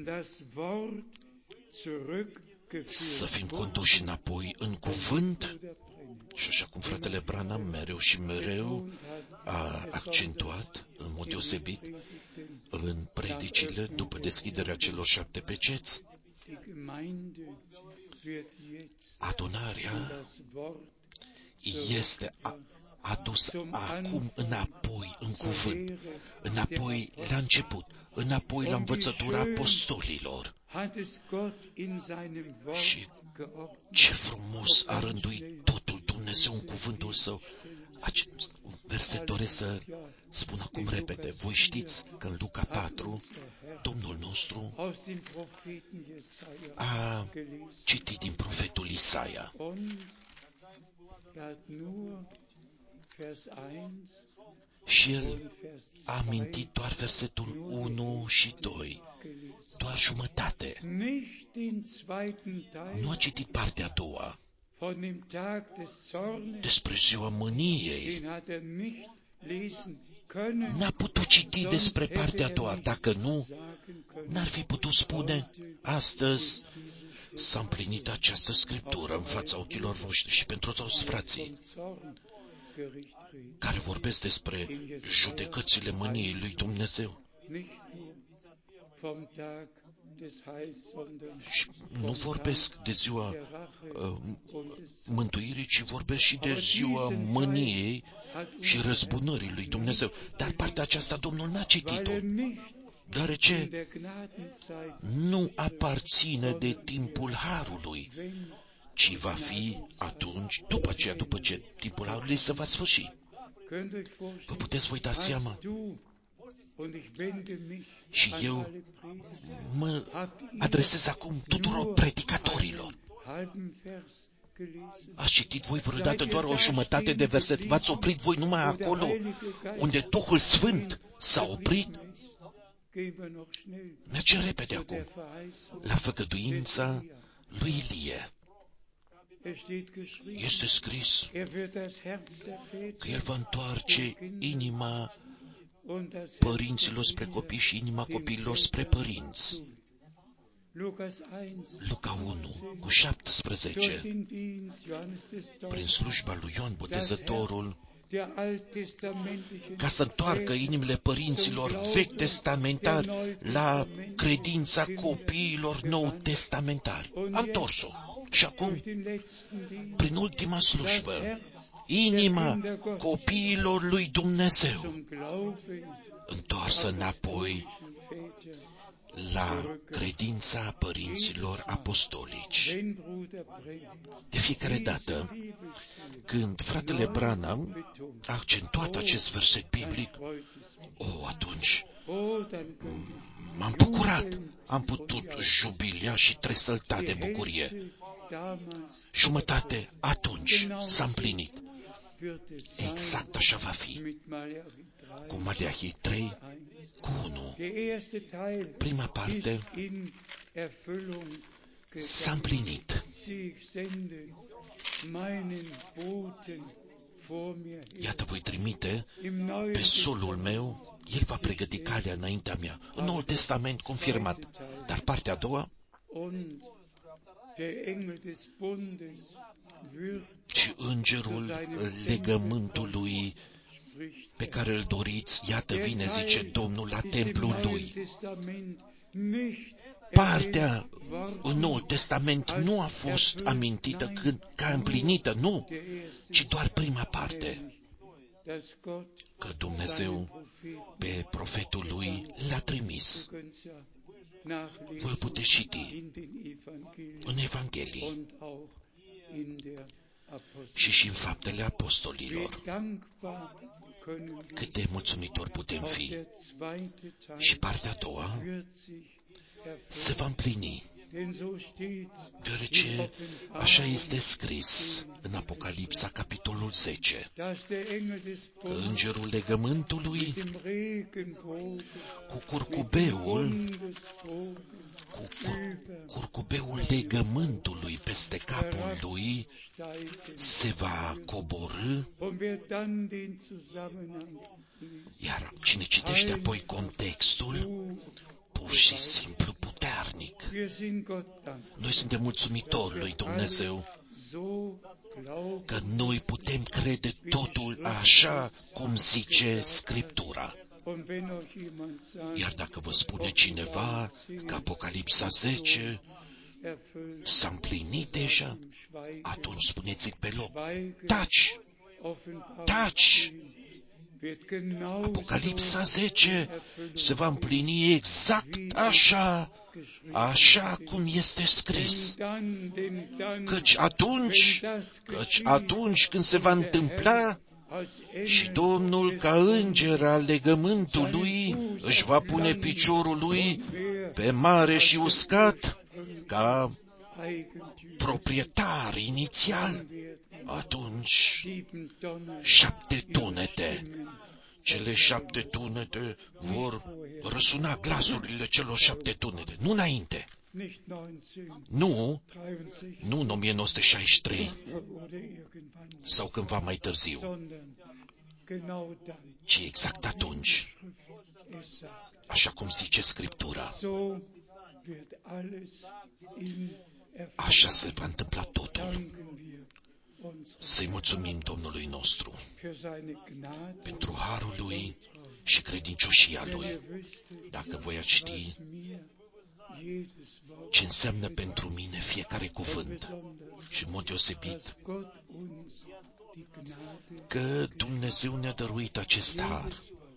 să fim conduși înapoi în cuvânt. Și așa cum fratele Branham mereu și mereu a accentuat în mod deosebit în predicile după deschiderea celor șapte peceți, adunarea este adusă acum înapoi în cuvânt, înapoi la început, înapoi la învățătura apostolilor. Și ce frumos a rânduit totul Dumnezeu în cuvântul Său. Acest verset doresc să spun acum repede. Voi știți că în Luca patru, Domnul nostru a citit din profetul Isaia. Și el a amintit doar versetul unu și doi, doar jumătate. Nu a citit partea a doua. Despre ziua mâniei n-a putut citi despre partea a doua. Dacă nu, n-ar fi putut spune, astăzi s-a împlinit această scriptură în fața ochilor voștri. Și pentru toți frații care vorbesc despre judecățile mâniei lui Dumnezeu, și nu vorbesc de ziua uh, mântuirii, ci vorbesc și de ziua mâniei și răzbunării lui Dumnezeu. Dar partea aceasta Domnul n-a citit-o, deoarece nu aparține de timpul Harului, ci va fi atunci, după aceea, după ce timpul Harului se va sfârși. Vă puteți voi da seama? Și eu mă adresez acum tuturor predicatorilor. Ați citit voi vreodată doar o jumătate de verset? V-ați oprit voi numai acolo unde Duhul Sfânt s-a oprit? Mergem repede acum la făgăduința lui Ilie. Este scris că El va întoarce inima părinților spre copii și inima copiilor spre părinți. Luca unu, cu șaptesprezece, prin slujba lui Ioan Botezătorul, ca să întoarcă inimile părinților vechi testamentari la credința copiilor nou testamentari. A întors-o. Și acum, prin ultima slujbă, inima copiilor lui Dumnezeu întoarsă înapoi la credința părinților apostolici. De fiecare dată când fratele Branham a accentuat acest verset biblic, o, atunci m-am bucurat, am putut jubilia și tresălta de bucurie. Jumătate atunci s-a împlinit. Exact așa va fi. Cu Maleahi trei, cu unu. Prima parte s-a împlinit. Iată, voi trimite pe solul meu, el va pregăti calea înaintea mea. În Noul Testament confirmat. Dar partea a doua, și îngerul legământului pe care îl doriți, iată vine, zice Domnul, la templul lui. Partea în Noul Testament nu a fost amintită când, ca împlinită, nu, ci doar prima parte. Că Dumnezeu pe profetul lui l-a trimis. Voi puteți citi în Evanghelii și și în Faptele Apostolilor. Cât de mulțumitori putem fi. Și partea a doua se va împlini, deoarece așa este scris în Apocalipsa, capitolul zece, că îngerul legământului cu curcubeul, cu cur, curcubeul legământului peste capul lui se va coborî, iar cine citește apoi contextul, pur și simplu puternic. Noi suntem mulțumitori lui Dumnezeu că noi putem crede totul așa cum zice Scriptura. Iar dacă vă spune cineva că Apocalipsa zece s-a împlinit deja, atunci spuneți-i pe loc: taci! Taci! Apocalipsa zece se va împlini exact așa, așa cum este scris. Căci atunci, căci atunci când se va întâmpla și Domnul ca înger al legământului își va pune piciorul lui pe mare și uscat ca proprietar inițial, atunci șapte tunete, cele șapte tunete vor răsuna glasurile celor șapte tunete, nu înainte. Nu, nu în o mie nouă sute șaizeci și trei sau cândva mai târziu, ci exact atunci, așa cum zice Scriptura, așa se va întâmpla totul. Să-i mulțumim Domnului nostru pentru harul Lui și credincioșia Lui. Dacă voi ați ști ce înseamnă pentru mine fiecare cuvânt și în mod deosebit că Dumnezeu ne-a dăruit acest har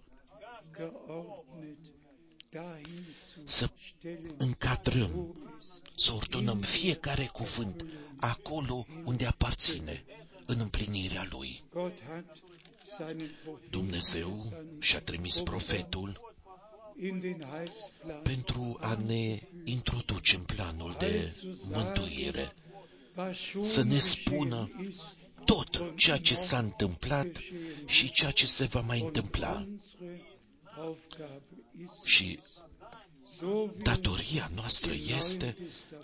să încadrăm, să ordonăm fiecare cuvânt acolo unde aparține, în împlinirea Lui. Dumnezeu și-a trimis profetul pentru a ne introduce în planul de mântuire, să ne spună tot ceea ce s-a întâmplat și ceea ce se va mai întâmpla. Și datoria noastră este,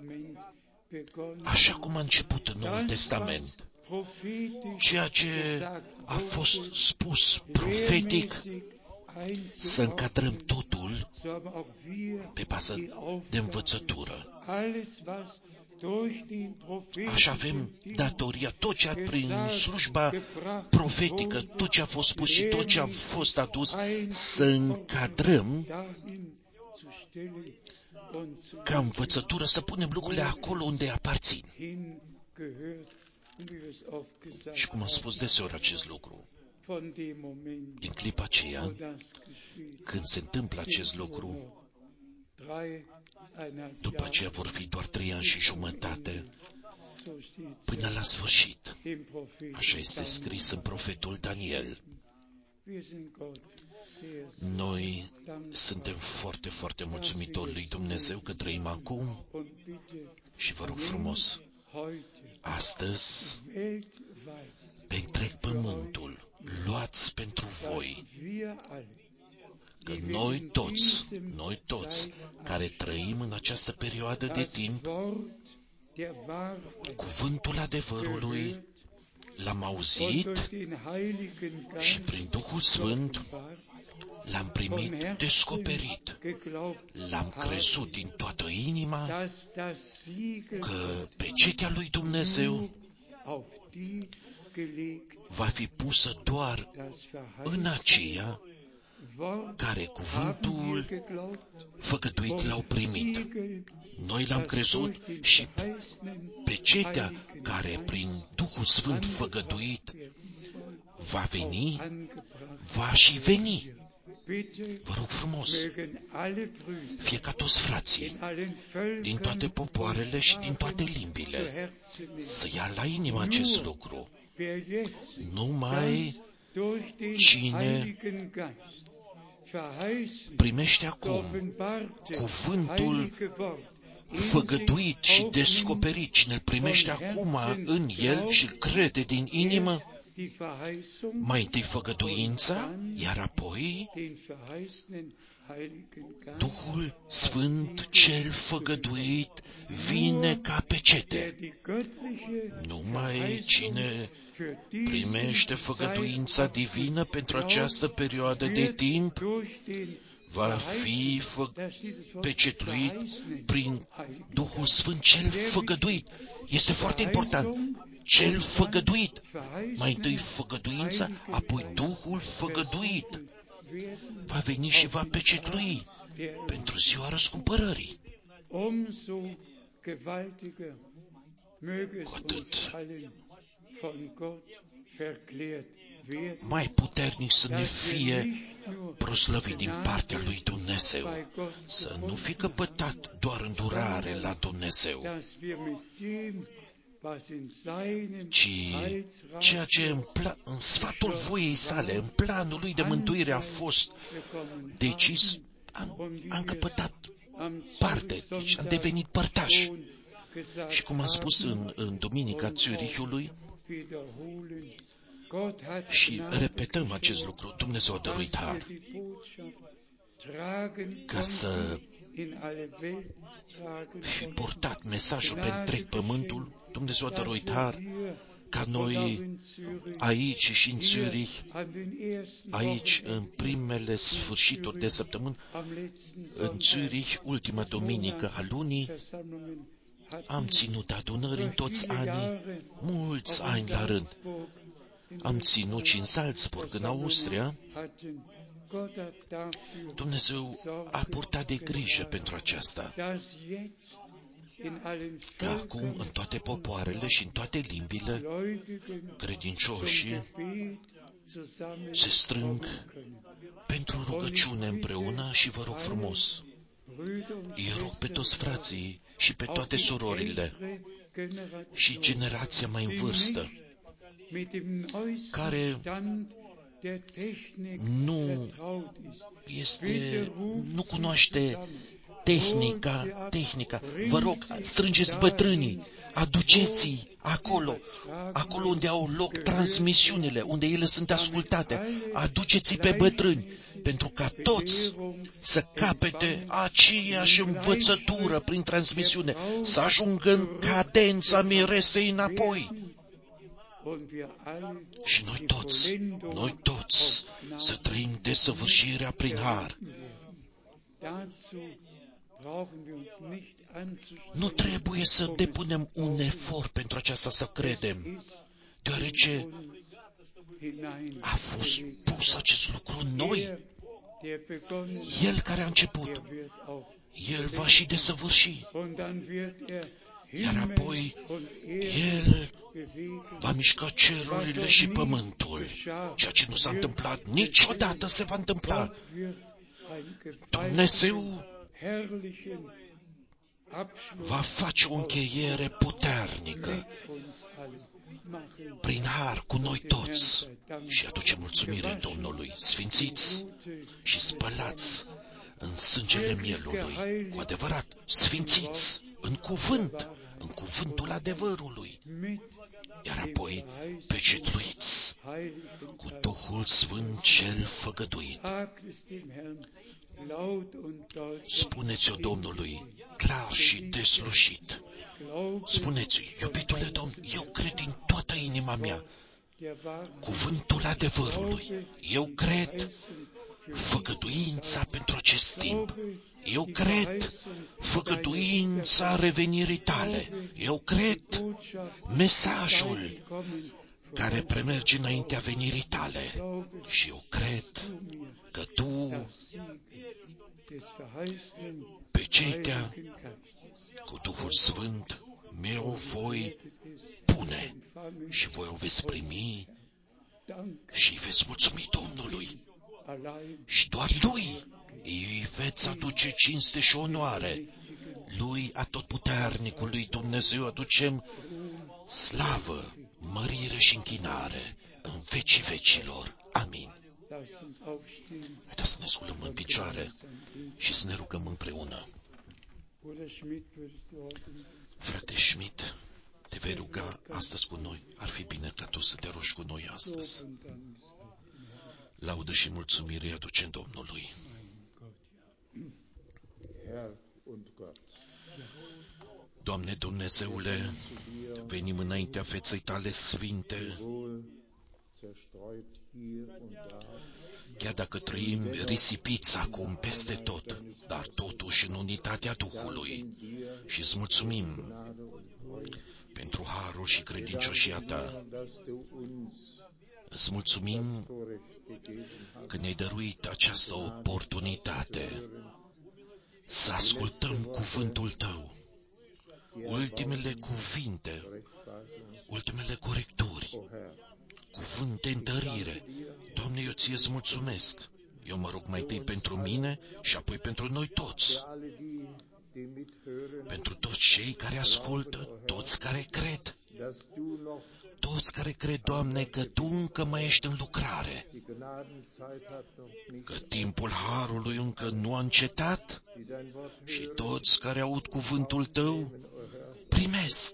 așa cum a început în Noul Testament, ceea ce a fost spus profetic, să încadrăm totul pe bază de învățătură. Așa avem datoria, tot ce a prin slujba profetică, tot ce a fost spus și tot ce a fost adus, să încadrăm ca învățătură, să punem lucrurile acolo unde aparțin. Și cum am spus deseori acest lucru, din clipa aceea, când se întâmplă acest lucru, după aceea vor fi doar trei ani și jumătate până la sfârșit. Așa este scris în profetul Daniel. Noi suntem foarte, foarte mulțumitori lui Dumnezeu că trăim acum și vă rog frumos, astăzi, pe întreg pământul, luați pentru voi că noi toți, noi toți, care trăim în această perioadă de timp, cuvântul adevărului l-am auzit și prin Duhul Sfânt l-am primit descoperit. L-am crezut din toată inima că pecetea lui Dumnezeu va fi pusă doar în aceea care cuvântul făgăduit l-au primit. Noi l-am crezut și pecetea care prin Duhul Sfânt făgăduit va veni, va și veni. Vă rog frumos, fie ca toți frații din toate popoarele și din toate limbile să ia la inimă acest lucru. Numai cine primește acum cuvântul făgăduit și descoperit, cine îl primește acum în el și îl crede din inimă, mai întâi făgăduința, iar apoi Duhul Sfânt cel făgăduit vine ca pecete. Numai cine primește făgăduința divină pentru această perioadă de timp va fi fă- pecetluit prin Duhul Sfânt cel făgăduit. Este foarte important. Cel făgăduit. Mai întâi făgăduința, apoi Duhul făgăduit va veni și va pecetlui pentru ziua răscumpărării. Cu atât mai puternic să ne fie proslăvit din partea lui Dumnezeu, să nu fi căpătat doar îndurare la Dumnezeu, ci ceea ce în, pla- în sfatul voiei sale, în planul lui de mântuire a fost decis, am, am căpătat parte, deci am devenit părtași. Și cum am spus în, în Duminica Zürichului, și repetăm acest lucru, Dumnezeu a dăruit har ca să fi purtat mesajul pe întreg pământul. Dumnezeu a dăruit har ca noi aici și în Zürich, aici în primele sfârșituri de săptămână, în Zürich, ultima duminică a lunii, am ținut adunări în toți anii, mulți ani la rând. Am ținut și în Salzburg, în Austria. Dumnezeu a purtat de grijă pentru aceasta, că acum în toate popoarele și în toate limbile, credincioșii se strâng pentru rugăciune împreună și vă rog frumos, îi rog pe toți frații și pe toate surorile și generația mai în vârstă, care nu este, nu cunoaște tehnica, tehnica. Vă rog, strângeți bătrânii, aduceți-i acolo, acolo unde au loc transmisiunile, unde ele sunt ascultate, aduceți-i pe bătrâni, pentru ca toți să capete aceeași învățătură prin transmisiune, să ajungă în cadența miresei înapoi. Și noi toți, noi toți, să trăim desăvârșirea prin har. Nu trebuie să depunem un efort pentru aceasta să credem, deoarece a fost pus acest lucru în noi. El care a început, El va și desăvârși. Iar apoi El va mișca cerurile și pământul, ceea ce nu s-a întâmplat, niciodată se va întâmpla. Dumnezeu va face o încheiere puternică prin har cu noi toți și aduce mulțumire Domnului. Sfințiți și spălați în sângele mielului, cu adevărat, sfințiți în cuvânt, în cuvântul adevărului, iar apoi pecetluiți cu Duhul Sfânt cel făgăduit. Spuneți-o Domnului clar și deslușit. Spuneți-i, iubitule Domn, eu cred din toată inima mea cuvântul adevărului. Eu cred făgăduința pentru acest timp. Eu cred făgăduința revenirii tale. Eu cred mesajul care premerge înaintea venirii tale. Și eu cred că tu pecetea cu Duhul Sfânt mi-o voi pune și voi o veți primi și veți mulțumi Domnului. Și doar Lui îi veți aduce cinste și onoare. Lui Atotputernicului Dumnezeu aducem slavă, mărire și închinare în vecii vecilor. Amin. Haideți să ne sculăm în picioare și să ne rugăm împreună. Frate Schmidt, te vei ruga astăzi cu noi. Ar fi bine ca tu să te rogi cu noi astăzi. Laudă și mulțumire îi aducem Domnului. Doamne Dumnezeule, venim înaintea feței tale sfinte, chiar dacă trăim risipiți acum peste tot, dar totuși în unitatea Duhului. Și îți mulțumim pentru harul și credincioșia ta. Îți mulțumim că ne-ai dăruit această oportunitate să ascultăm cuvântul tău, ultimele cuvinte, ultimele corecturi, cuvânt de întărire. Doamne, eu ție îți mulțumesc. Eu mă rog mai întâi pentru mine și apoi pentru noi toți. Pentru toți cei care ascultă, toți care cred, toți care cred, Doamne, că Tu încă mai ești în lucrare, că timpul harului încă nu a încetat și toți care aud cuvântul Tău primesc.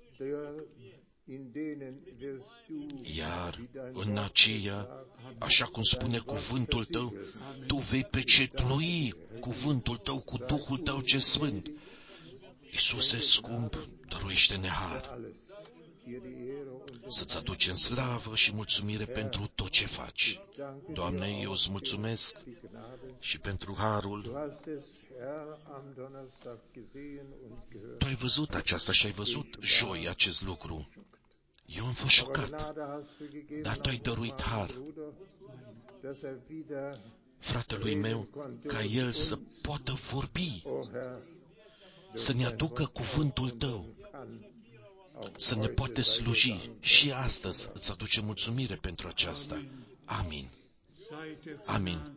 Iar în aceea, așa cum spune cuvântul Tău, Tu vei pecetlui cuvântul Tău cu Duhul Tău cel Sfânt. Iisuse scump, dăruiește-ne har. să-ți aducem slavă și mulțumire pentru tot ce faci. Doamne, eu îți mulțumesc și pentru harul. Tu ai văzut aceasta și ai văzut joi acest lucru. Eu am fost șocat, dar Tu ai dăruit har fratelui meu ca el să poată vorbi, să ne aducă cuvântul Tău, să ne poate sluji. Și astăzi îți aduce mulțumire pentru aceasta. Amin. Amin.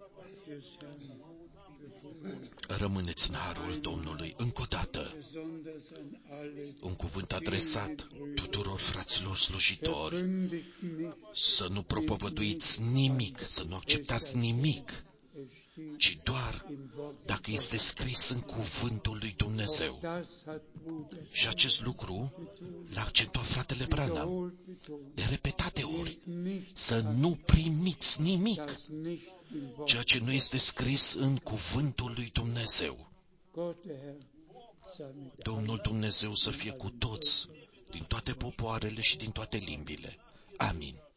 Rămâneți în harul Domnului încă o dată. Un cuvânt adresat tuturor fraților slujitori. Să nu propovăduiți nimic, să nu acceptați nimic, ci doar dacă este scris în cuvântul lui Dumnezeu. Și acest lucru l-a accentuat fratele Branham de repetate ori. Să nu primiți nimic, ceea ce nu este scris în cuvântul lui Dumnezeu. Domnul Dumnezeu să fie cu toți, din toate popoarele și din toate limbile. Amin.